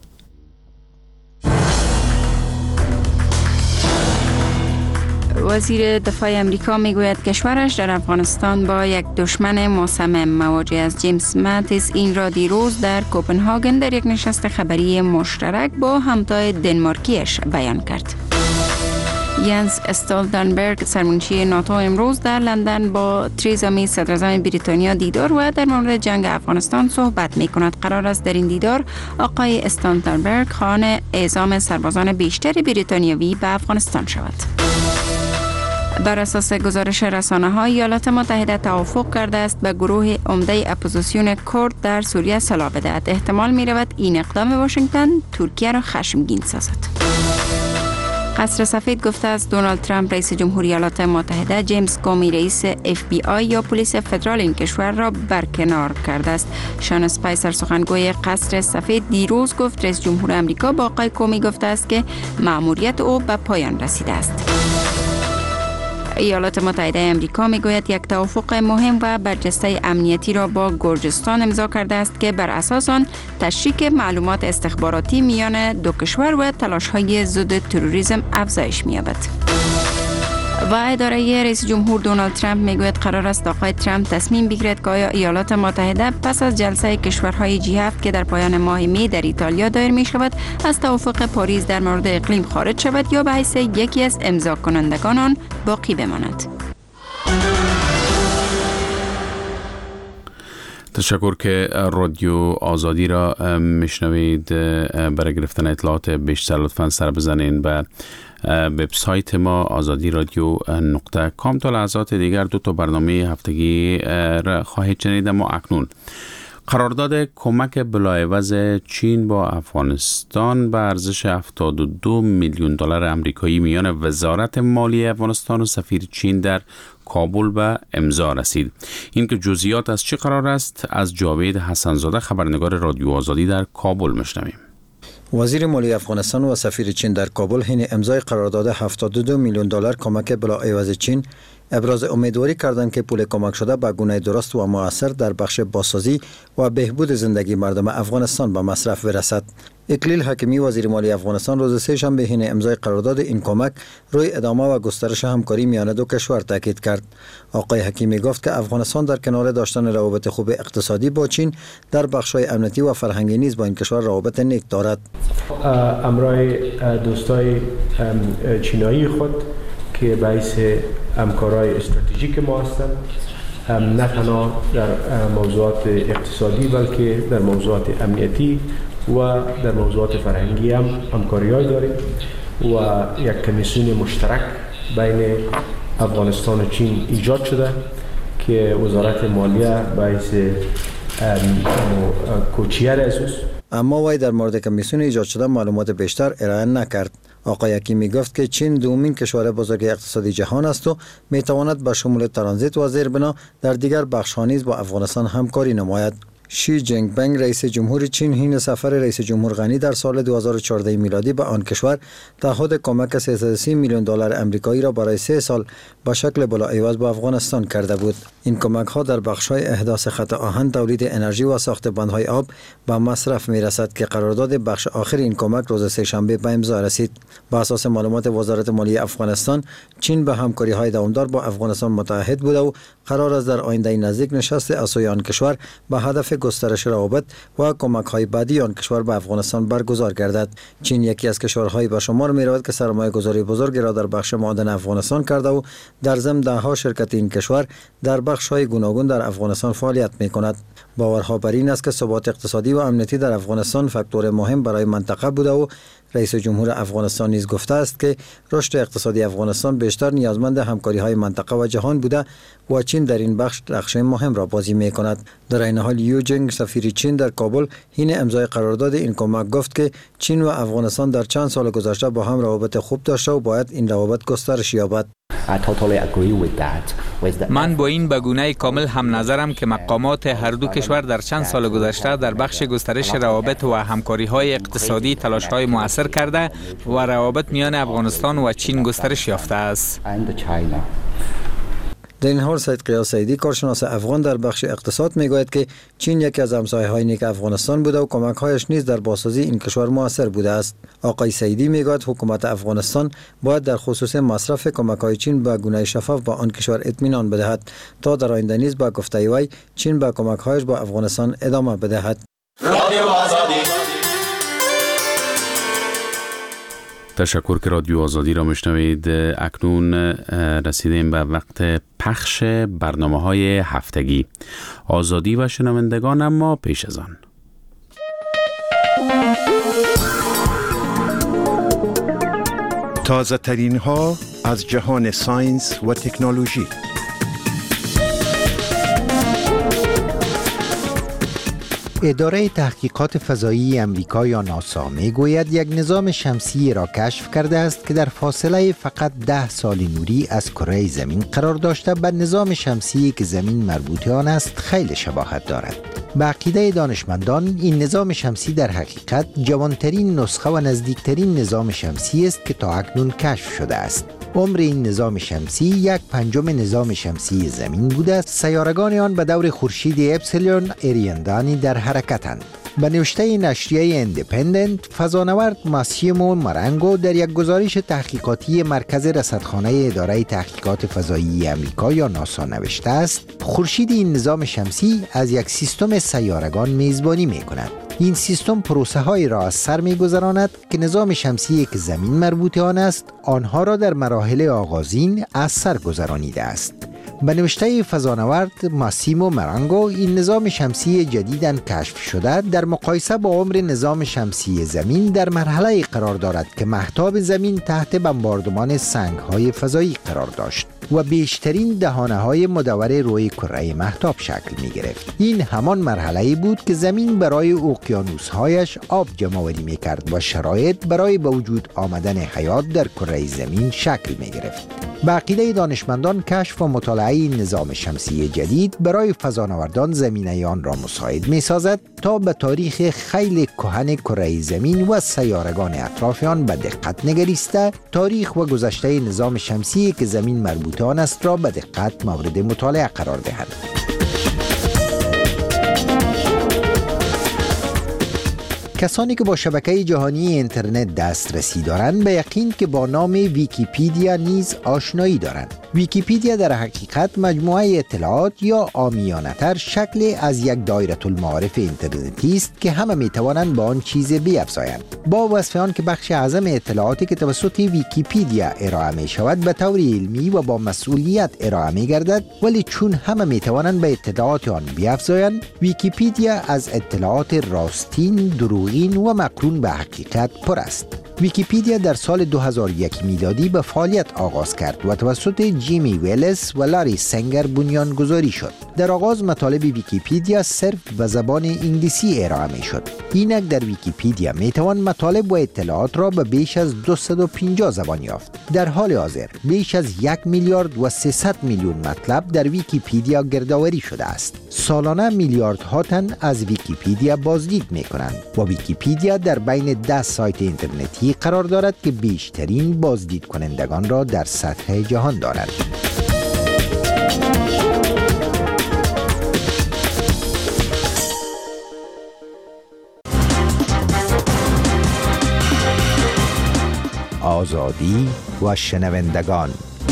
وزیر دفاع امریکا میگوید کشورش در افغانستان با یک دشمن مصمم مواجه است. جیمز ماتیس این را دیروز در کوپنهاگن در یک نشست خبری مشترک با همتای دنمارکیش بیان کرد. ینس استولتنبرگ سرمنشی ناتو امروز در لندن با تریزا می صدراعظم بریتانیا دیدار و در مورد جنگ افغانستان صحبت می کند. قرار است در این دیدار آقای استولتنبرگ خواهان اعزام سربازان بیشتر بریتانیایی به افغانستان شود. بر اساس گزارش رسانه‌ها ایالات متحده توافق کرده است به گروه عمده اپوزیسیون کرد در سوریه سلاح بدهد. احتمال می رود این اقدام واشنگتن ترکیه را خشمگین سازد. قصر سفید گفته است دونالد ترامپ رئیس جمهوری ایالات متحده جیمز کومی رئیس FBI یا پلیس فدرال این کشور را برکنار کرده است. شان اسپایسر سخنگوی قصر سفید دیروز گفت رئیس جمهور آمریکا با آقای کومی گفته است که مأموریت او به پایان رسیده است. ایالات متحده آمریکا میگوید یک توافق مهم و برجسته امنیتی را با گرجستان امضا کرده است که بر اساس آن تشریک معلومات استخباراتی میان دو کشور و تلاش‌های ضد تروریسم افزایش می‌یابد. و اداره رئیس جمهور دونالد ترامپ میگوید قرار است آقای ترامپ تصمیم بگیرد که آیا ایالات متحده پس از جلسه کشورهای G7 که در پایان ماه می در ایتالیا دایر می شود از توافق پاریس در مورد اقلیم خارج شود یا به حیث یکی از امضا کنندگان آن باقی بماند. تشکر که رادیو آزادی را میشنوید. برای گرفتن اطلاعات بیشتر لطفاً سر بزنین به وبسایت ما azadi.radio.com. تا لحظات دیگر 2 برنامه هفتگی را خواهید شنید. ما اکنون قرارداد کمک بلاعوض چین با افغانستان به ارزش 72 میلیون دلار آمریکایی میان وزارت مالیه افغانستان و سفیر چین در کابل به امضا رسید. این که جزئیات از چه قرار است از جاوید حسن‌زاده خبرنگار رادیو آزادی در کابل میشنویم. وزیر مالیه افغانستان و سفیر چین در کابل حین امضای قرارداد 72 میلیون دلار کمک بلاعوض چین ابراز امیدواری کردند که پول کمک شده به گونه درست و مؤثر در بخش بازسازی و بهبود زندگی مردم افغانستان به مصرف برسد. اکلیل حکیمی وزیر مالیه افغانستان روز سه‌شنبه حین امضای قرارداد این کمک روی ادامه و گسترش همکاری میان دو کشور تاکید کرد. آقای حکیمی گفت که افغانستان در کنار داشتن روابط خوب اقتصادی با چین در بخش‌های امنیتی و فرهنگی نیز با این کشور روابط نیک دارد. امرای دوستای چینایی خود که باعث همکاری استراتژیک ما هستند، نه تنها در موضوعات اقتصادی بلکه در موضوعات امنیتی و در موضوعات فرهنگی هم همکاری‌های داریم و یک کمیسیون مشترک بین افغانستان و چین ایجاد شده که وزارت مالیه باعث کوچیه رئیس. اما وی در مورد کمیسیون ایجاد شده معلومات بیشتر ارائه نکرد. آقای حکیمی گفت که چین دومین کشور بزرگ اقتصادی جهان است و میتواند به شمول ترانزیت و زیربنا در دیگر بخش‌ها نیز با افغانستان همکاری نماید. شی جینگ پنگ رئیس جمهور چین حین سفر رئیس جمهور غنی در سال 2014 میلادی به آن کشور تعهد کمک 330 میلیون دلار آمریکایی را برای 3 سال با شکل بلاعوض به افغانستان کرده بود. این کمک ها در بخش‌های احداث خط آهن، تولید انرژی و ساخت بندهای آب به مصرف می رسد که قرارداد بخش آخر این کمک روز سه‌شنبه به امضا رسید. بر اساس معلومات وزارت مالیه افغانستان، چین به همکاری‌های دوامدار با افغانستان متعهد بود و قرار است در آینده نزدیک نشست از سوی آن کشور به هدف گسترش روابط و کمک‌های بعدی آن کشور به افغانستان برگزار گردد. چین یکی از کشورهای به شمار می‌رود که سرمایه‌گذاری بزرگی را در بخش معادن افغانستان کرده و در ضمن ده‌ها شرکت این کشور در بخش‌های گوناگون در افغانستان فعالیت می‌کند. باورها بر این است که ثبات اقتصادی و امنیتی در افغانستان فاکتور مهم برای منطقه بوده و رئیس جمهور افغانستان نیز گفته است که رشد اقتصادی افغانستان بیشتر نیازمند همکاری‌های منطقه و جهان بوده و چین در این بخش نقش مهم را بازی می‌کند. در این حال یو جینگ سفیر چین در کابل حین امضای قرارداد این کمک گفت که چین و افغانستان در چند سال گذشته با هم روابط خوب داشته و باید این روابط گسترش یابد. من با این به گونه کامل هم نظرم که مقامات هر دو کشور در چند سال گذشته در بخش گسترش روابط و همکاری‌های اقتصادی تلاش‌های مؤثر کرده و روابط میان افغانستان و چین گسترش یافته است. در این حال سید قیاس سیدی کارشناس افغان در بخش اقتصاد میگوید که چین یکی از همسایه‌های نیک افغانستان بوده و کمک‌هایش نیز در بازسازی این کشور مؤثر بوده است. آقای سیدی میگوید حکومت افغانستان باید در خصوص مصرف کمک‌های چین به گونه شفاف با آن کشور اطمینان بدهد تا در آینده نیز با گفته وی چین به کمک‌هایش با افغانستان ادامه بدهد. تشکر که رادیو آزادی را میشنوید. اکنون رسیدیم به وقت پخش برنامه‌های هفتگی آزادی و شنوندگان، اما پیش از آن تازه ترین ها از جهان ساینس و تکنولوژی. اداره تحقیقات فضایی امریکا یا ناسا میگوید یک نظام شمسی را کشف کرده است که در فاصله فقط 10 سال نوری از کره زمین قرار داشته به نظام شمسی که زمین مربوط آن است خیلی شباهت دارد. به عقیده دانشمندان این نظام شمسی در حقیقت جوانترین نسخه و نزدیکترین نظام شمسی است که تا اکنون کشف شده است. عمر این نظام شمسی 1/5 نظام شمسی زمین بوده. سیارگان آن به دور خورشید اپسیلون اریندانی در حرکتند. به نوشته نشریه اندیپندنت، فضانورد ماسیمو مرانگو در یک گزارش تحقیقاتی مرکز رصدخانه اداره تحقیقات فضایی امریکا یا ناسا نوشته است خورشید این نظام شمسی از یک سیستم سیارگان میزبانی می‌کند. این سیستم پروسه های را از سر می‌گذراند که نظام شمسی که زمین مربوط آن است آنها را در مراحل آغازین از سر گذرانیده است. به نوشته فضانورد ماسیمو مرانگو، این نظام شمسی جدیداً کشف شده در مقایسه با عمر نظام شمسی زمین در مرحله قرار دارد که مهتاب زمین تحت بمباردمان سنگ‌های فضایی قرار داشت و بیشترین دهانه‌های مدور روی کره مهتاب شکل می‌گرفت. این همان مرحله بود که زمین برای اقیانوس‌هایش آب جمع‌آوری می‌کرد و شرایط برای به وجود آمدن حیات در کره زمین شکل می‌گرفت. به عقیده دانشمندان کشف و مطالعه این نظام شمسی جدید برای فضانوردان زمینه آن را مساعد می‌سازد تا به تاریخ خیلی کهن کره زمین و سیارگان اطراف آن به دقت نگریسته تاریخ و گذشته نظام شمسی که زمین مربوط آن است را به دقت مورد مطالعه قرار دهند. کسانی که با شبکه جهانی اینترنت دسترسی دارند به یقین که با نام ویکی‌پدیا نیز آشنایی دارند. ویکی‌پدیا در حقیقت مجموعه اطلاعات یا عامیانه‌تر شکل از یک دایره المعارف اینترنتی است که همه می‌توانند با آن چیز بیفزایند. با وصف آن که بخش اعظم اطلاعاتی که توسط ویکی‌پدیا ارائه می‌شود به طور علمی و با مسئولیت ارائه می‌گردد، ولی چون همه می‌توانند به اطلاعات آن بیفزایند، ویکی‌پدیا از اطلاعات راستین، دروغین و مقرون به حقیقت پر است. ویکی‌پدیا در سال 2001 میلادی به فعالیت آغاز کرد و توسط جیمی ویلس و لاری سنگر بنیانگذاری شد. در آغاز مطالب ویکی‌پدیا صرف به زبان انگلیسی ارائه می شد. اینک در ویکیپیدیا میتوان مطالب و اطلاعات را به بیش از 250 زبان یافت. در حال حاضر بیش از 1 میلیارد و 300 میلیون مطلب در ویکیپیدیا گردآوری شده است. سالانه میلیاردها تن از ویکیپیدیا بازدید میکنند و ویکیپیدیا در بین 10 سایت اینترنتی قرار دارد که بیشترین بازدید کنندگان را در سطح جهان دارد. آزادی و شنوندگان.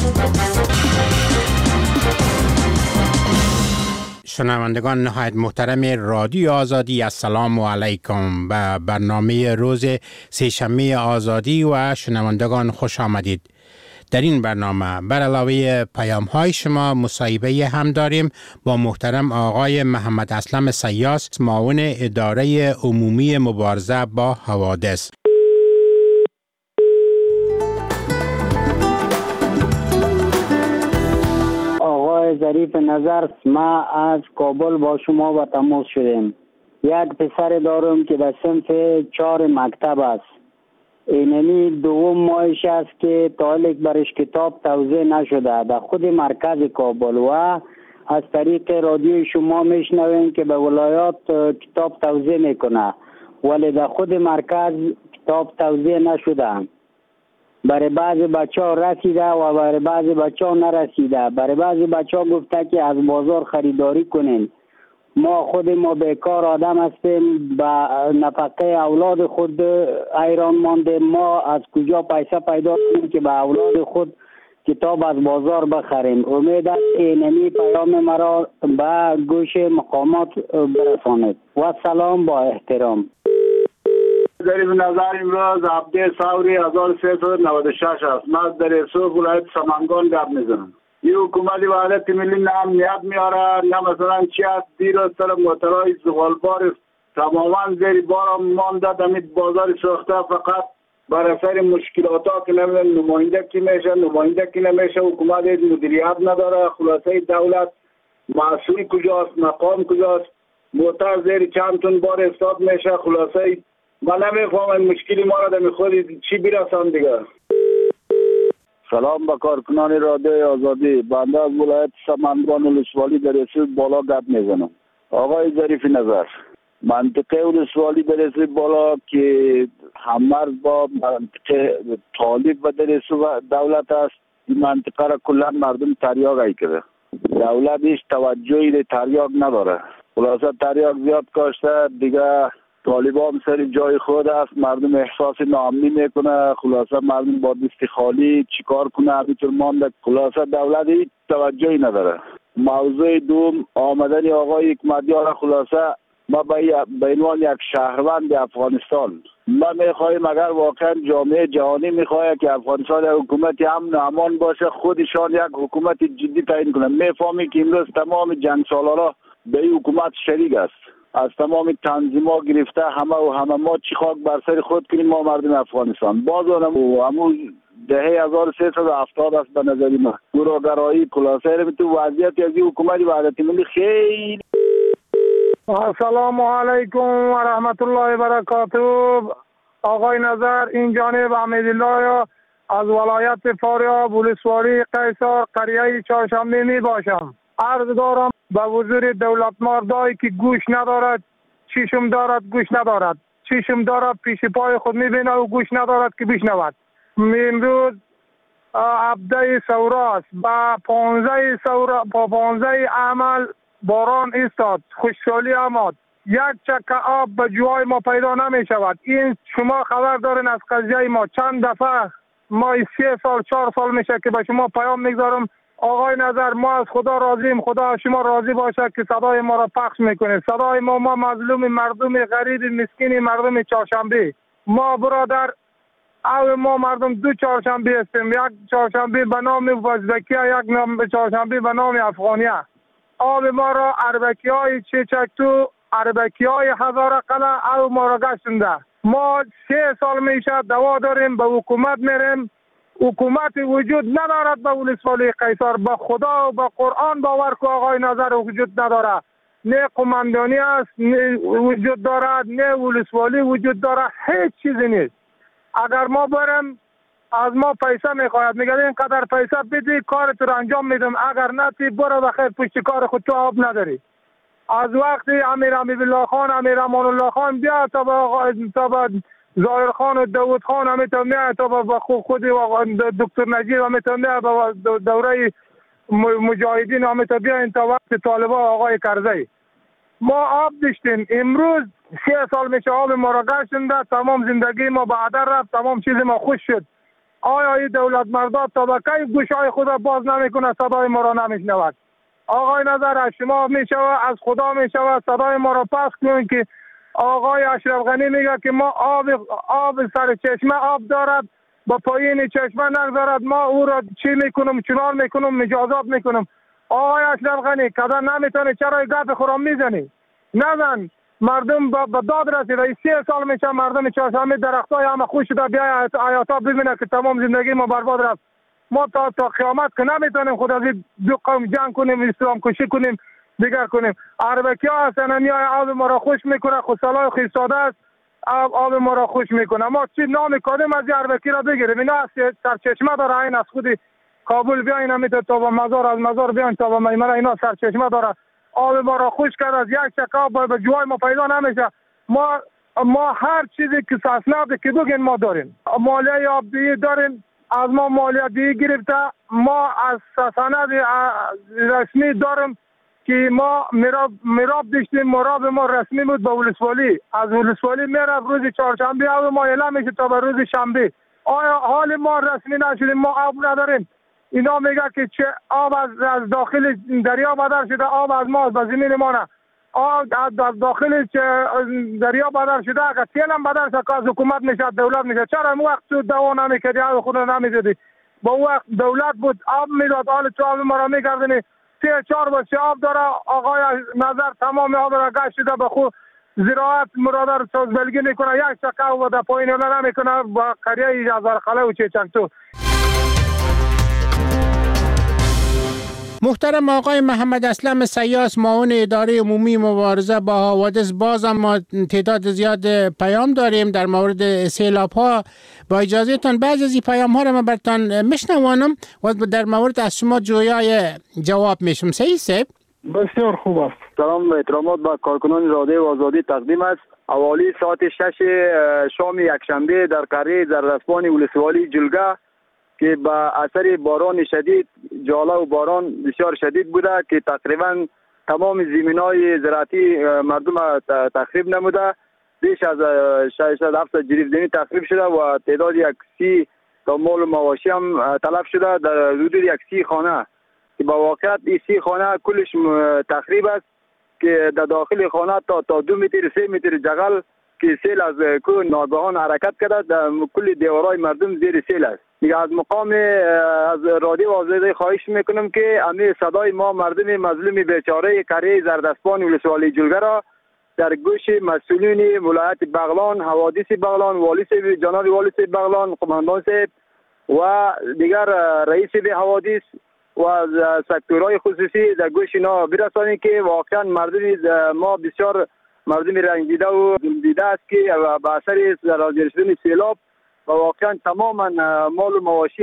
شنوندگان نهایت محترم رادیو آزادی، السلام علیکم. به برنامه روز سه‌شنبه آزادی و شنوندگان خوش آمدید. در این برنامه بر علاوه پیام های شما مصاحبه هم داریم با محترم آقای محمد اسلم سیاس، معاون اداره عمومی مبارزه با حوادث. ظریف نظر، ما از کابل با شما به تماس شدیم. یک پسر دارم که در صنف 4 مکتب است. اینمی دوم ماهش است که تالیک برش کتاب توزیع نشده در خود مرکز کابل و از طریق رادیو شما میشنویم که به ولایات کتاب توزیع میکنه، ولی در خود مرکز کتاب توزیع نشده. برای بعضی بچه ها رسیده و برای بعضی بچه ها نرسیده. برای بعضی بچه ها گفته که از بازار خریداری کنین. ما بیکار آدم هستیم، با نفقه اولاد خود ایران مانده. ما از کجا پیسه پیدا کنیم که به اولاد خود کتاب از بازار بخریم؟ امید است اینمی پیام مرا به گوش مقامات برسانید. و سلام با احترام. ظریف نظر امروز هفته سوری 1396 است. من در رسوب ولایت سمنگان گپ میزنم. این حکومت وحدت ملی نه امنیت میاره، نه مثلا چی است. دیر از سر موترهای زغالبار تماما زیر بار مانده. دمید بازار ساخته فقط برای سر مشکلات که نماینده کی میشه، نماینده کی نمیشه. حکومت مدیریت نداره. خلاصه دولت مسئول کجاست، مقام کجاست. موتر زیر چند تن بار استاد میشه. خلاصه من نمیفهمم مشکلی ما را در خود چی برسان دیگه. سلام به کارکنان رادیو آزادی. بنده از ولایت سمنگان ولسوالی در رسوب بالا گپ میزنم. آقای ظریف نظر، منطقه ولسوالی در رسوب بالا که همرز با منطقه طالب و در رسوب دولت است، این منطقه را کلا مردم تریاق کرده. دولت هیچ توجهی به تریاق نداره. خلاصه تریاق زیاد کاشته دیگه. طالبان سر جای خود است، مردم احساس ناامنی میکنه. خلاصه مردم با دست خالی چیکار کنه همینطور مانده. خلاصه دولت هیچ توجهی نداره. موضوع دوم آمدن آقای حکمتیار. خلاصه ما به عنوان یک شهروند افغانستان ما میخواهیم اگر واقعا جامعه جهانی میخواد که افغانستان یک حکومت امن و امان باشه، خودشان یک حکومت جدی تعیین کنه. میفهمی که امروز تمام جنگ سالارا به این حکومت شریک است. از تمام تنظیم‌ها گرفته همه ما چی خاک بر سر خود کنیم ما مردم افغانستان. باز همون دهه 1370 است به نظر من. گروه‌گرایی خلاصه رو تو وضعیت از این حکومت وحدت ملی خیلی. السلام علیکم و رحمت الله و برکاته. آقای نظر، این جانب حمیدالله از ولایت فاریاب ولسوالی قیصر قریه چهارشنبه می باشم. عرض دارم به حضور دولت مردایی که گوش ندارد، چشم دارد گوش ندارد، چشم دارد پیش پای خود میبینه و گوش ندارد که بشنود. امروز هفته سوراست. با 15 عمل باران استاد، خوشحالی آمد. یک چکه آب به جوای ما پیدا نمی شود. این شما خبر دارین از قضیه ما. چند دفعه ما 3 سال 4 سال میشه که به شما پیام میگذارم. آقای نظر، ما از خدا راضیم، خدا شما راضی باشه که صدای ما را پخش میکنه. صدای ما مظلوم مردم غریب مسکین مردم چهارشنبه. ما برادر او ما مردم 2 چهارشنبه هستیم. یک چهارشنبه به نام وزبکیه، یک چهارشنبه به نام افغانیه. آب ما را عربکی های چچکتو، عربکی های هزار قلعه او ما را گشتنده. ما 3 سال میشه دوا داریم، به حکومت میریم. حکومت وجود ندارد به ولسوالی قیصر. به خدا و به قرآن باور که آقای نظر وجود نداره. نه قماندانی است، نه وجود دارد، نه ولسوالی وجود دارد، هیچ چیزی نیست. اگر ما برم از ما پیسه میخواهد، میگه اینقدر پیسه بدی کارت رو انجام میدم، اگر نه تی برو بخیر پشت کار خود تو آب نداری. از وقتی امیر حبیب الله خان، امیر امان الله خان بیا تا با ظاهر خان و داود خان همه تا میاد تا با خود دکتر نجیب همه تا میاد با دوره مجاهدین همه تا بیا تا وقت طالبان آقای کرزی ما آب داشتیم. امروز 3 سال میشه آب ما را گشتنده، تمام زندگی ما به هدر رفت، تمام چیز ما خوش شد. آیا این دولت مرداد تا به کی گوشای خود باز نمیکنه، صدای ما را نمیشنود؟ آقای نظر از شما میشود، از خدا میشود صدای ما را پس کنید که آقای اشرف غنی میگه که ما آب سر چشمه آب دارد، با پایین چشمه نگذارد، ما او را چی میکنم، چنان میکنم، مجازات میکنم. آقای اشرف غنی کدا نمیتونه، چرا گپ خورم میزنی؟ نزن. مردم با داد رسیده. 3 سال میشه مردم چهارشنبه درختای همه خوش شده، بیا آیاتا ببینه که تمام زندگی ما برباد رفت. ما تا قیامت که نمیتونیم خود از دو قوم جنگ کنیم، اسلام کشی کنیم، دیگر کنیم. عربکی ها هستن میای آب ما را خوش میکنه، خود صلاح خیستاده است، آب ما را خوش میکنه. ما چی نام کادیم از عربکی را بگیریم؟ اینا سرچشمه داره، این از خود کابل بیاین همیته تا به مزار، از مزار بیاین تا به میمنه، اینا سرچشمه داره، آب ما را خوش کرد. از یک شک آب به جوای ما پیدا نمیشه. ما هر چیزی که اسناد که بگین ما داریم، مالیه آبدهی داریم، از ما مالیه دیگه گرفته. ما از سند رسمی داریم که ما مراب داشتیم، مراب ما رسمی بود به ولسوالی، از ولسوالی میرفت روز چهارشنبه آب ما اعلام میشه تا به روز شنبه. آیا حال ما رسمی نشدیم؟ ما آب نداریم. اینا میگه که چه آب از داخل دریا بدر شده، آب از ما به زمین ما نه، آب از داخل دریا بدر شده. اگر تیل هم بدر شده از حکومت میشه، دولت میشه. چرا اون وقت تو دوا نمیکردی، آب خود نمیزدی؟ با اون وقت دولت بود آب میداد، حال تو آب ما را میگردنی. 3-4 بچه آب داره. آقای نظر تمام آب را گشته به خود زراعت مرادر سازبلگی میکنه، یک شکه و در پایین اونا نمیکنه با قریه هزارخله و چیچنگتو. محترم آقای محمد اسلم سیاس، معاون اداره عمومی مبارزه با حوادث، باز ما تعداد زیاد پیام داریم در مورد سیلاب ها. با اجازهتان بعضی از این پیام ها را من براتون میشنوانم و در مورد از شما جویای جواب میشم. صحیح؟ بسیار خوب است. سلام و احترامات به کارکنان رادیو آزادی تقدیم است. حوالی ساعت 6 شام یکشنبه در قریه زردسپان ولسوالی جلگه که به اثر باران شدید، جاله و باران بسیار شدید بوده که تقریبا تمام زمینای زراعتی مردم تخریب نموده. بیش از 600 جریب تخریب شده و تعداد 30 تا مال و مواشی هم تلف شده در حدود 30 خانه که با واقعیت این 30 خانه کلش تخریب است که در داخل خانه تا 2 متر 3 متر جغل که سیل از کو ناگهان حرکت کرده، در کل دیوارای مردم زیر سیل است. دیگه از مقام از رادیو آزادی خواهش میکنم که همه صدای ما مردم مظلوم بیچاره قریه زردسپان ولسوالی جلگه را در گوش مسئولین ولایت بغلان، حوادث بغلان، والی صاحب، جناب والی صاحب بغلان، قماندان صاحب و دیگر رئیس حوادث و سکتورهای خصوصی در گوش اینا برسانید که واقعا مردم ما بسیار مردم رنجیده و دیده است که به اثر راجع شدن سیلاب و واقعا تماما مال و مواشی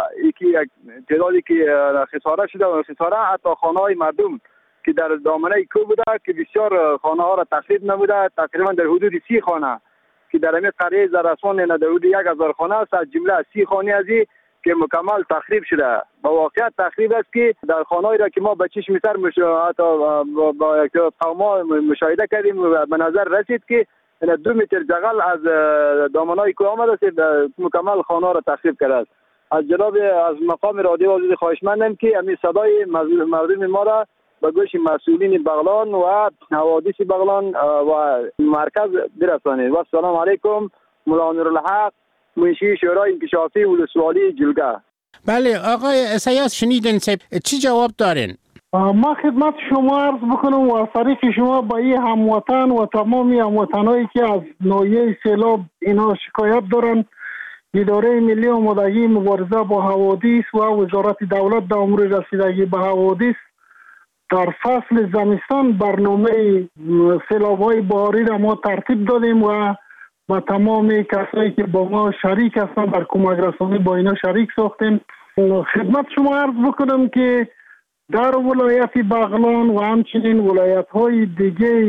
تعدادی که خساره شده و خساره حتی خانه های مردم که در دامنه کو بوده که بسیار خانه ها را تخریب نموده، تقریبا در حدود 30 خانه که در همین قریه زردسپان در حدود 1000 خانه است، از جمله 30 خانه ازی که مکمل تخریب شده. با واقعیت تخریب است که در خانه‌ای را که ما به چشم سر حتی با قوما مشاهده کردیم و به نظر رسید که 2 متر جغل از دامنای کو آمده است، مکمل خانه را تخریب کرده است. از جناب از مقام رادیو آزادی خواهشمندم که همین صدای مردم ما را به گوش مسئولین بغلان و حوادث بغلان و مرکز برسانید. و السلام علیکم. مولا نورالحق، منشی شورای انکشافی ولسوالی جلگه. بله آقای سیاس، شنیدین چی جواب دارین؟ ما خدمت شما عرض بکنم و از طریق شما با این هموطن و تمامی هموطنایی که از ناحیه سیلاب اینا شکایت دارن، اداره ملی آمادگی مبارزه با حوادث و وزارت دولت در امور رسیدگی به حوادث در فصل زمستان برنامه سیلاب‌های بهاری را ما ترتیب دادیم و با تمام کسایی که با ما شریک هستند در کمک رسانی با اینا شریک ساختیم. خدمت شما عرض بکنم که در ولایت بغلان و همچنین ولایت‌های دیگه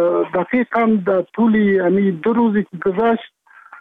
دقیقاً در طول 2 روزی که گذشت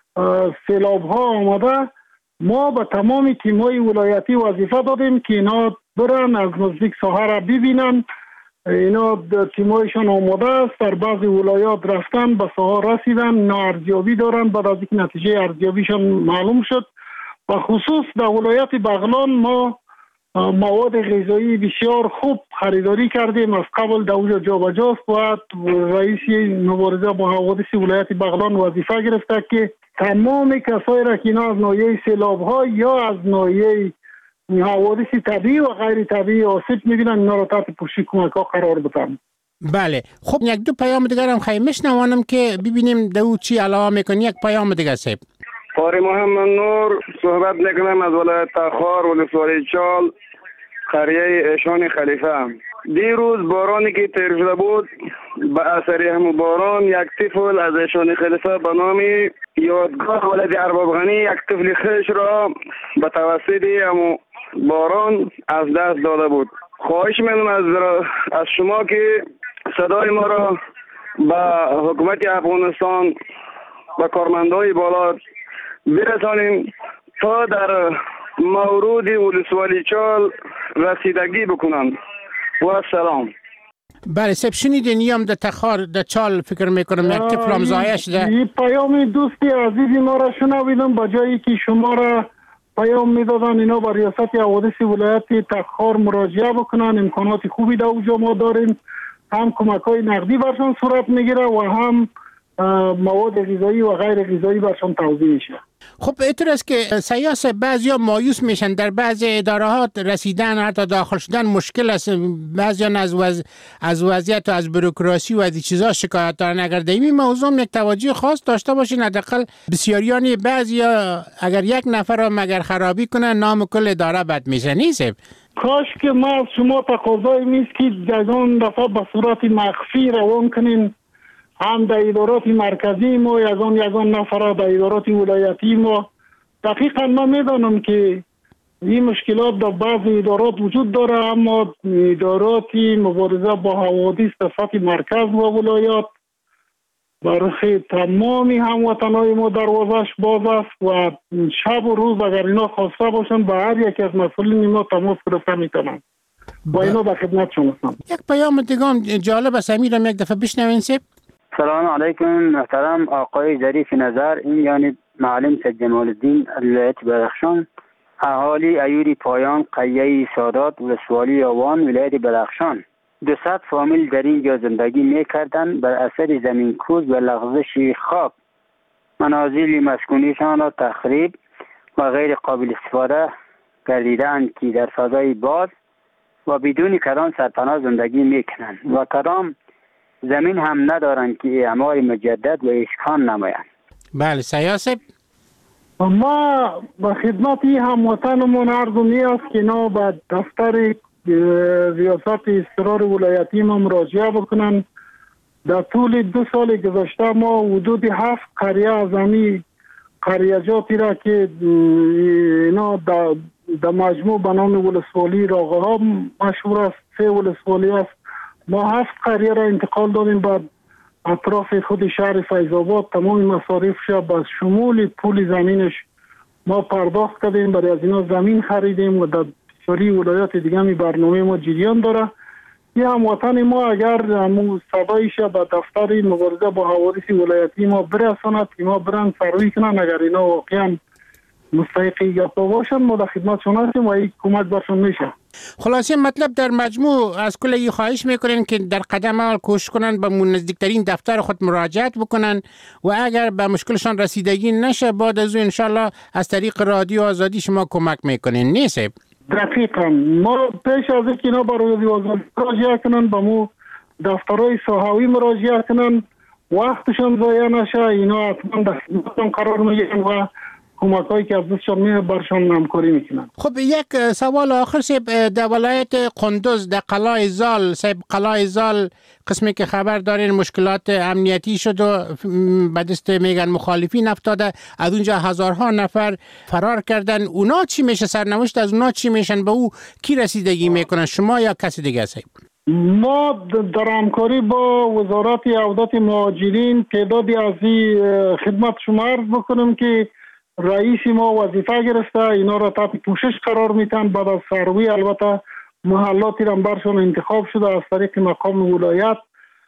سیلاب‌ها آمده. ما به تمام تیم‌های ولایتی وظیفه دادیم که اینا برن از نزدیک ساحه را ببینن. اینا تیم‌هایشان آماده است، در بعضی ولایات رفتن به ساحه رسیدن، ارزیابی دارن. بعد از اینکه نتیجه ارزیابیشان معلوم شد و خصوص در ولایت بغلان ما مواد غذایی بسیار خوب خریداری کردیم. از قبل در اونجا جابجاست و رئیس مبارزه با حوادث ولایت بغلان وظیفه گرفته که تمام کسایی را که اینا از ناحیه سیلاب‌ها یا از ناحیه حوادث طبیعی و غیر طبیعی آسیب می‌بینن اینا را تحت پوشش کمک‌ها قرار بدن. بله، خب 1-2 پیام دیگر هم خیلی میشنوانم که ببینیم دو چی علاوه میکنی. یک پیام دیگر سیب. قاری محمد نور صحبت میکنم از ولایت تخار ولسوالی چال قریه ایشان خلیفه. دیروز بارانی که تیر شده بود به اثر همون باران یک طفل از ایشان خلیفه به نام یادگار ولد ارباب غنی یک طفل خیش را به توسط همون باران از دست داده بود. خواهش می‌کنم از شما که صدای ما را به حکومت افغانستان و کارمندای بالا برسانیم تا در مورد ولسوالی چال رسیدگی بکنند. و سلام. بله سب شنیدین یام در تخار در چال فکر میکنم یک طفل هم ضایع شده. این پیام دوستی عزیزی ما را شنویدم با جایی که شما را پیام میدادن اینا با ریاست حوادث ولایت تخار مراجعه بکنن. امکانات خوبی در اونجا ما داریم، هم کمک‌های نقدی برشان صورت میگیره و هم مواد غذایی و غیر غذایی برشان توزیع میشه. خب اینطور است که سیاست بعضیا مایوس میشن، در بعضی ادارات رسیدن حتی داخل شدن مشکل است، بعضیا از وضعیت و از بروکراسی و از چیزا شکایت دارن. اگر در این موضوع یک توجه خاص داشته باشین، حداقل بسیاریان بعضیا اگر یک نفر را مگر خرابی کنن نام کل اداره بد میشه. نیست کاش که ما از شما تقاضای میست که جزان دفعه به صورت مخفی روان کنین، هم در ادارات مرکزی ما یگان نفر در ادارات ولایتی ما. دقیقا ما میدانم که این مشکلات در بعضی ادارات وجود داره، اما ادارات مبارزه با حوادث در سطح مرکز و ولایات برای تمامی هموطنهای ما دروازش باز است و شب و روز اگر اینا خواسته باشن به هر یک از مسئولین ما تماس گرفته میتونن. با اینا در خدمت شما هستم. یک پیام دیگه جالب است، امیرم یک دفعه بشنوین سیب. سلام علیکم محترم آقای ظریف نظر، این یعنی معلم سید جمال الدین ولایت بدخشان، اهالی ایوری پایان قریه سادات ولسوالی آوان ولایت بدخشان. 200 فامیل در اینجا زندگی میکردند. بر اثر زمین کوز و لغزش خاک منازل مسکونیشان را تخریب و غیر قابل استفاده گردیدند که در فضای باز و بدون کدام سرپناه زندگی میکنند و کدام زمین هم ندارند که اعمال مجدد و اسکان نمایند. بله سیاست ما به خدمتی هموطنمون عرض می‌است که اینا به دفتر ریاست اضطرار ولایتی ما مراجعه بکنن. در طول 2 سال گذشته ما حدود 7 قریه از همی قریجاتی را که اینا در مجموع به نام ولسوالی راغها مشهور است، 3 ولسوالی است، ما 7 قریه را انتقال دادیم به اطراف خود شهر فیض آباد. تمام مصارفش با شمول پول زمینش ما پرداخت کردیم، برای از اینا زمین خریدیم و در بسیاری ولایات دیگه می برنامه ما جریان داره. یه هموطن ما اگر همون صدایش به دفتر مبارزه با حوادث ولایتی ما برساند که ما برن سروی کنن، اگر اینا واقعا مستحقی گفته باشن ما در خدمت شما هستیم و این کمک برشون میشه. خلاصه مطلب در مجموع از کل این خواهش میکنین که در قدم اول کوشش کنن به نزدیکترین دفتر خود مراجعت بکنن و اگر به مشکلشان رسیدگی نشه بعد از اون انشالله از طریق رادیو آزادی شما کمک میکنین. نیست؟ دقیقا ما پیش از اینکه اینا با رادیو آزادی مراجعه کنن به مو دفترهای ساحوی مراجعه کنن، وقتشان ضایع نشه، اینا حتما در خدمتشان قرار میگیرن و کمکایی که از دستشان میاد برشان همکاری میکنن. خب یک سوال آخر سیب، در ولایت قندوز در قلعه زال سیب، قلعه زال قسمی که خبر دارین مشکلات امنیتی شد و به دست میگن مخالفین افتاده، از اونجا هزارها نفر فرار کردن. اونا چی میشه؟ سرنوشت از اونا چی میشن؟ به او کی رسیدگی میکنن، شما یا کسی دیگه سیب؟ ما در همکاری با وزارت عودت مهاجرین تعدادی از این خدمت شما عرض بکنم که رئیس ما وظیفه گرفته، اینا را تحت پوشش قرار میتن. بعد از سروی البته محلاتی را برشان انتخاب شده از طریق مقام ولایت.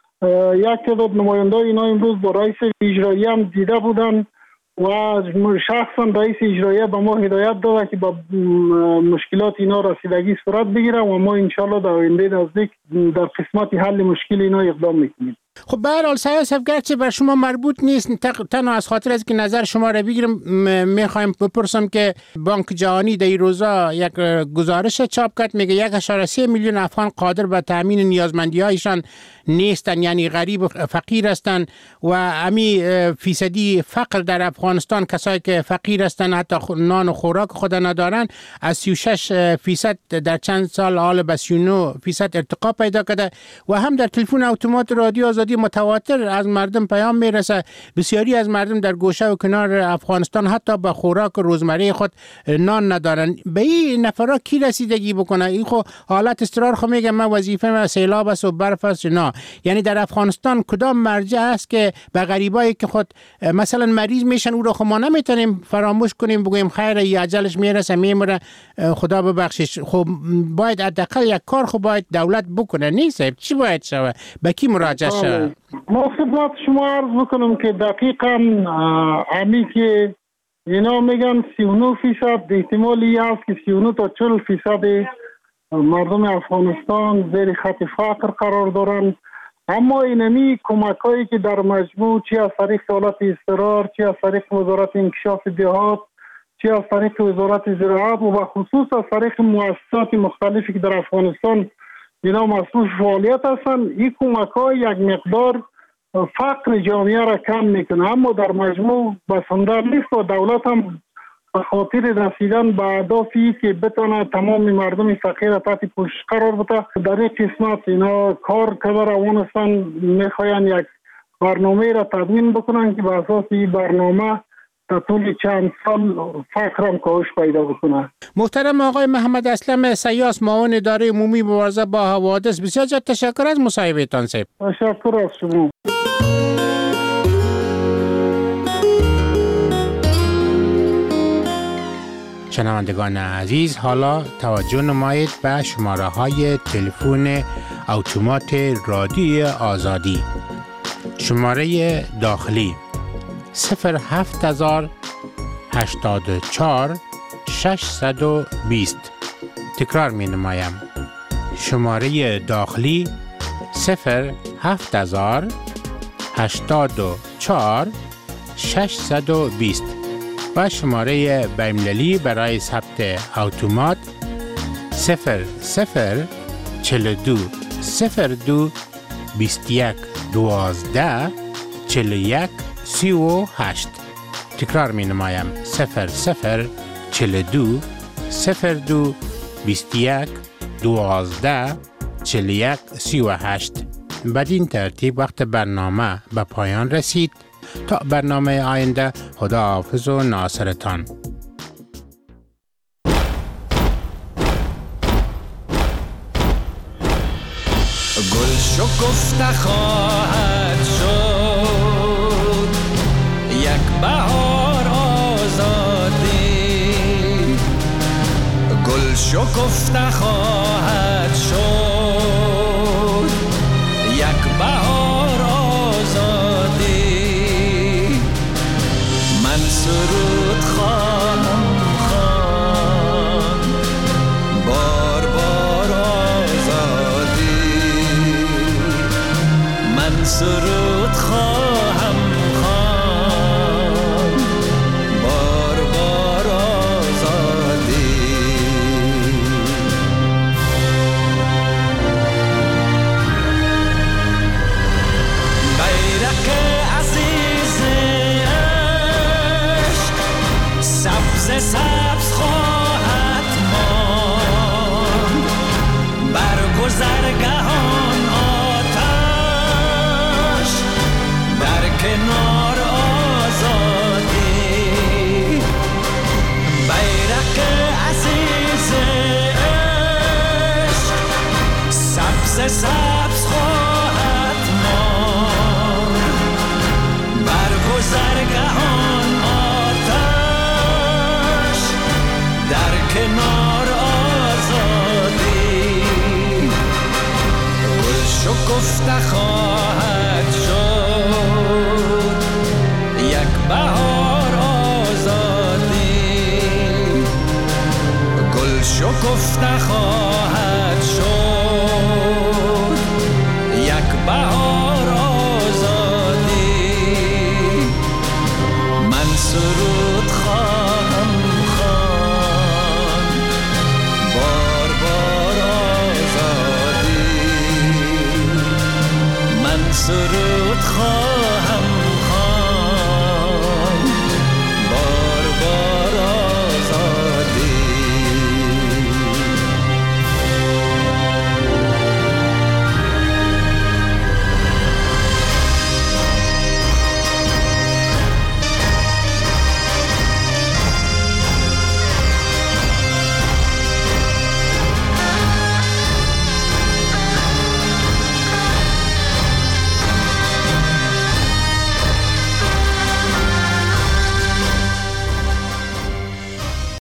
یک تعداد نماینده اینا امروز با رئیس اجرایی هم دیده بودن و شخصا رئیس اجرایی به ما هدایت داده که با مشکلات اینا رسیدگی صورت بگیره و ما انشالله در آینده نزدیک در قسمت حل مشکل اینا اقدام میکنیم. خب به هر حال سیاست گرچه بر شما مربوط نیست، تنها از خاطر از که نظر شما را بگیرم میخوایم بپرسم که بانک جهانی در این روزا یک گزارش چاپ کرد، میگه 1.3 میلیون افغان قادر به تامین نیازمندی هایشان نیستن، یعنی غریب و فقیر هستند و امی فیصدی فقر در افغانستان، کسایی که فقیر هستند حتی نان و خوراک خود ندارن، از 36% در چند سال حال به 39% ارتقا پیدا کرده. و هم در تلفن اتومات رادیو آزادی متواتر از مردم پیام میرسه، بسیاری از مردم در گوشه و کنار افغانستان حتی به خوراک روزمره خود نان ندارن. به این نفرا کی رسیدگی بکنه؟ این خو حالت اضطرار خو میگه من وظیفه من سیلاب است و برف است. نه، یعنی در افغانستان کدام مرجع است که به غریبایی که خود مثلا مریض میشن او رو خو ما نمیتونیم فراموش کنیم بگویم خیر ای اجلش میرسه میمره خدا ببخشش؟ خب باید حداقل یک کار خو باید دولت بکنه. نیست چی باید شود؟ به کی مراجعه شود؟ ما خدمت شما عرض بکنم که دقیقاً همی که اینا میگن 39% احتمالی هست که 39 تا 40% مردم افغانستان زیر خط فقر قرار دارن. اما اینمی کمکایی که در مجموع چی از طریق دولت اضطرار، چی از طریق وزارت انکشاف دهات، چی از طریق وزارت زراعت و خصوص از طریق مؤسسات مختلفی که در افغانستان اینا مسئول فعالیت هستن، این کمک‌ها یک مقدار فقر جامعه را کم میکنه، اما در مجموع بسنده نیست و دولت هم به خاطر رسیدن به اهدافی که بتونه تمام مردم فقیر تحت پوشش قرار بده در این قسمت اینا کار کرده روان هستن. میخواین یک برنامه را تدوین بکنن که به اساس این برنامه در طول چند سال فقر هم کاهش پیدا بکنه. محترم آقای محمد اسلم سیاس، معاون اداره عمومی مبارزه با حوادث، بسیار زیاد تشکر از مصاحبهتان. تشکر از شما. شنوندگان عزیز، حالا توجه نمایید به شماره های تلفن اتومات رادیو آزادی. شماره داخلی 07084 620. تکرار می نمایم. شماره داخلی 07084 620 و شماره بین‌المللی برای ثبت اتومات 0042 02 21 12 41 38. تکرار می نمایم 0042 02 21 12 41 38. بدین ترتیب وقت برنامه به پایان رسید. تا برنامه آینده، خداحافظ و ناصرتان. گل شکفته خواهد شد یک بهار آزادی، گل شکفته خواهد شد یک بهار آزادی. من سرود خواهم خواند بار بار آزادی، من سرود خواهم خواند بار بار آزادی. سبز خواهد ماند بر گذرگاهان آتش در کنار آزادی بیرق عزیز عشق سبز خواهد ماند بر گذرگاهان آتش در کنار آزادی گل شکفته خواهد شد یک بهار آزادی گل شکفته خواهد شد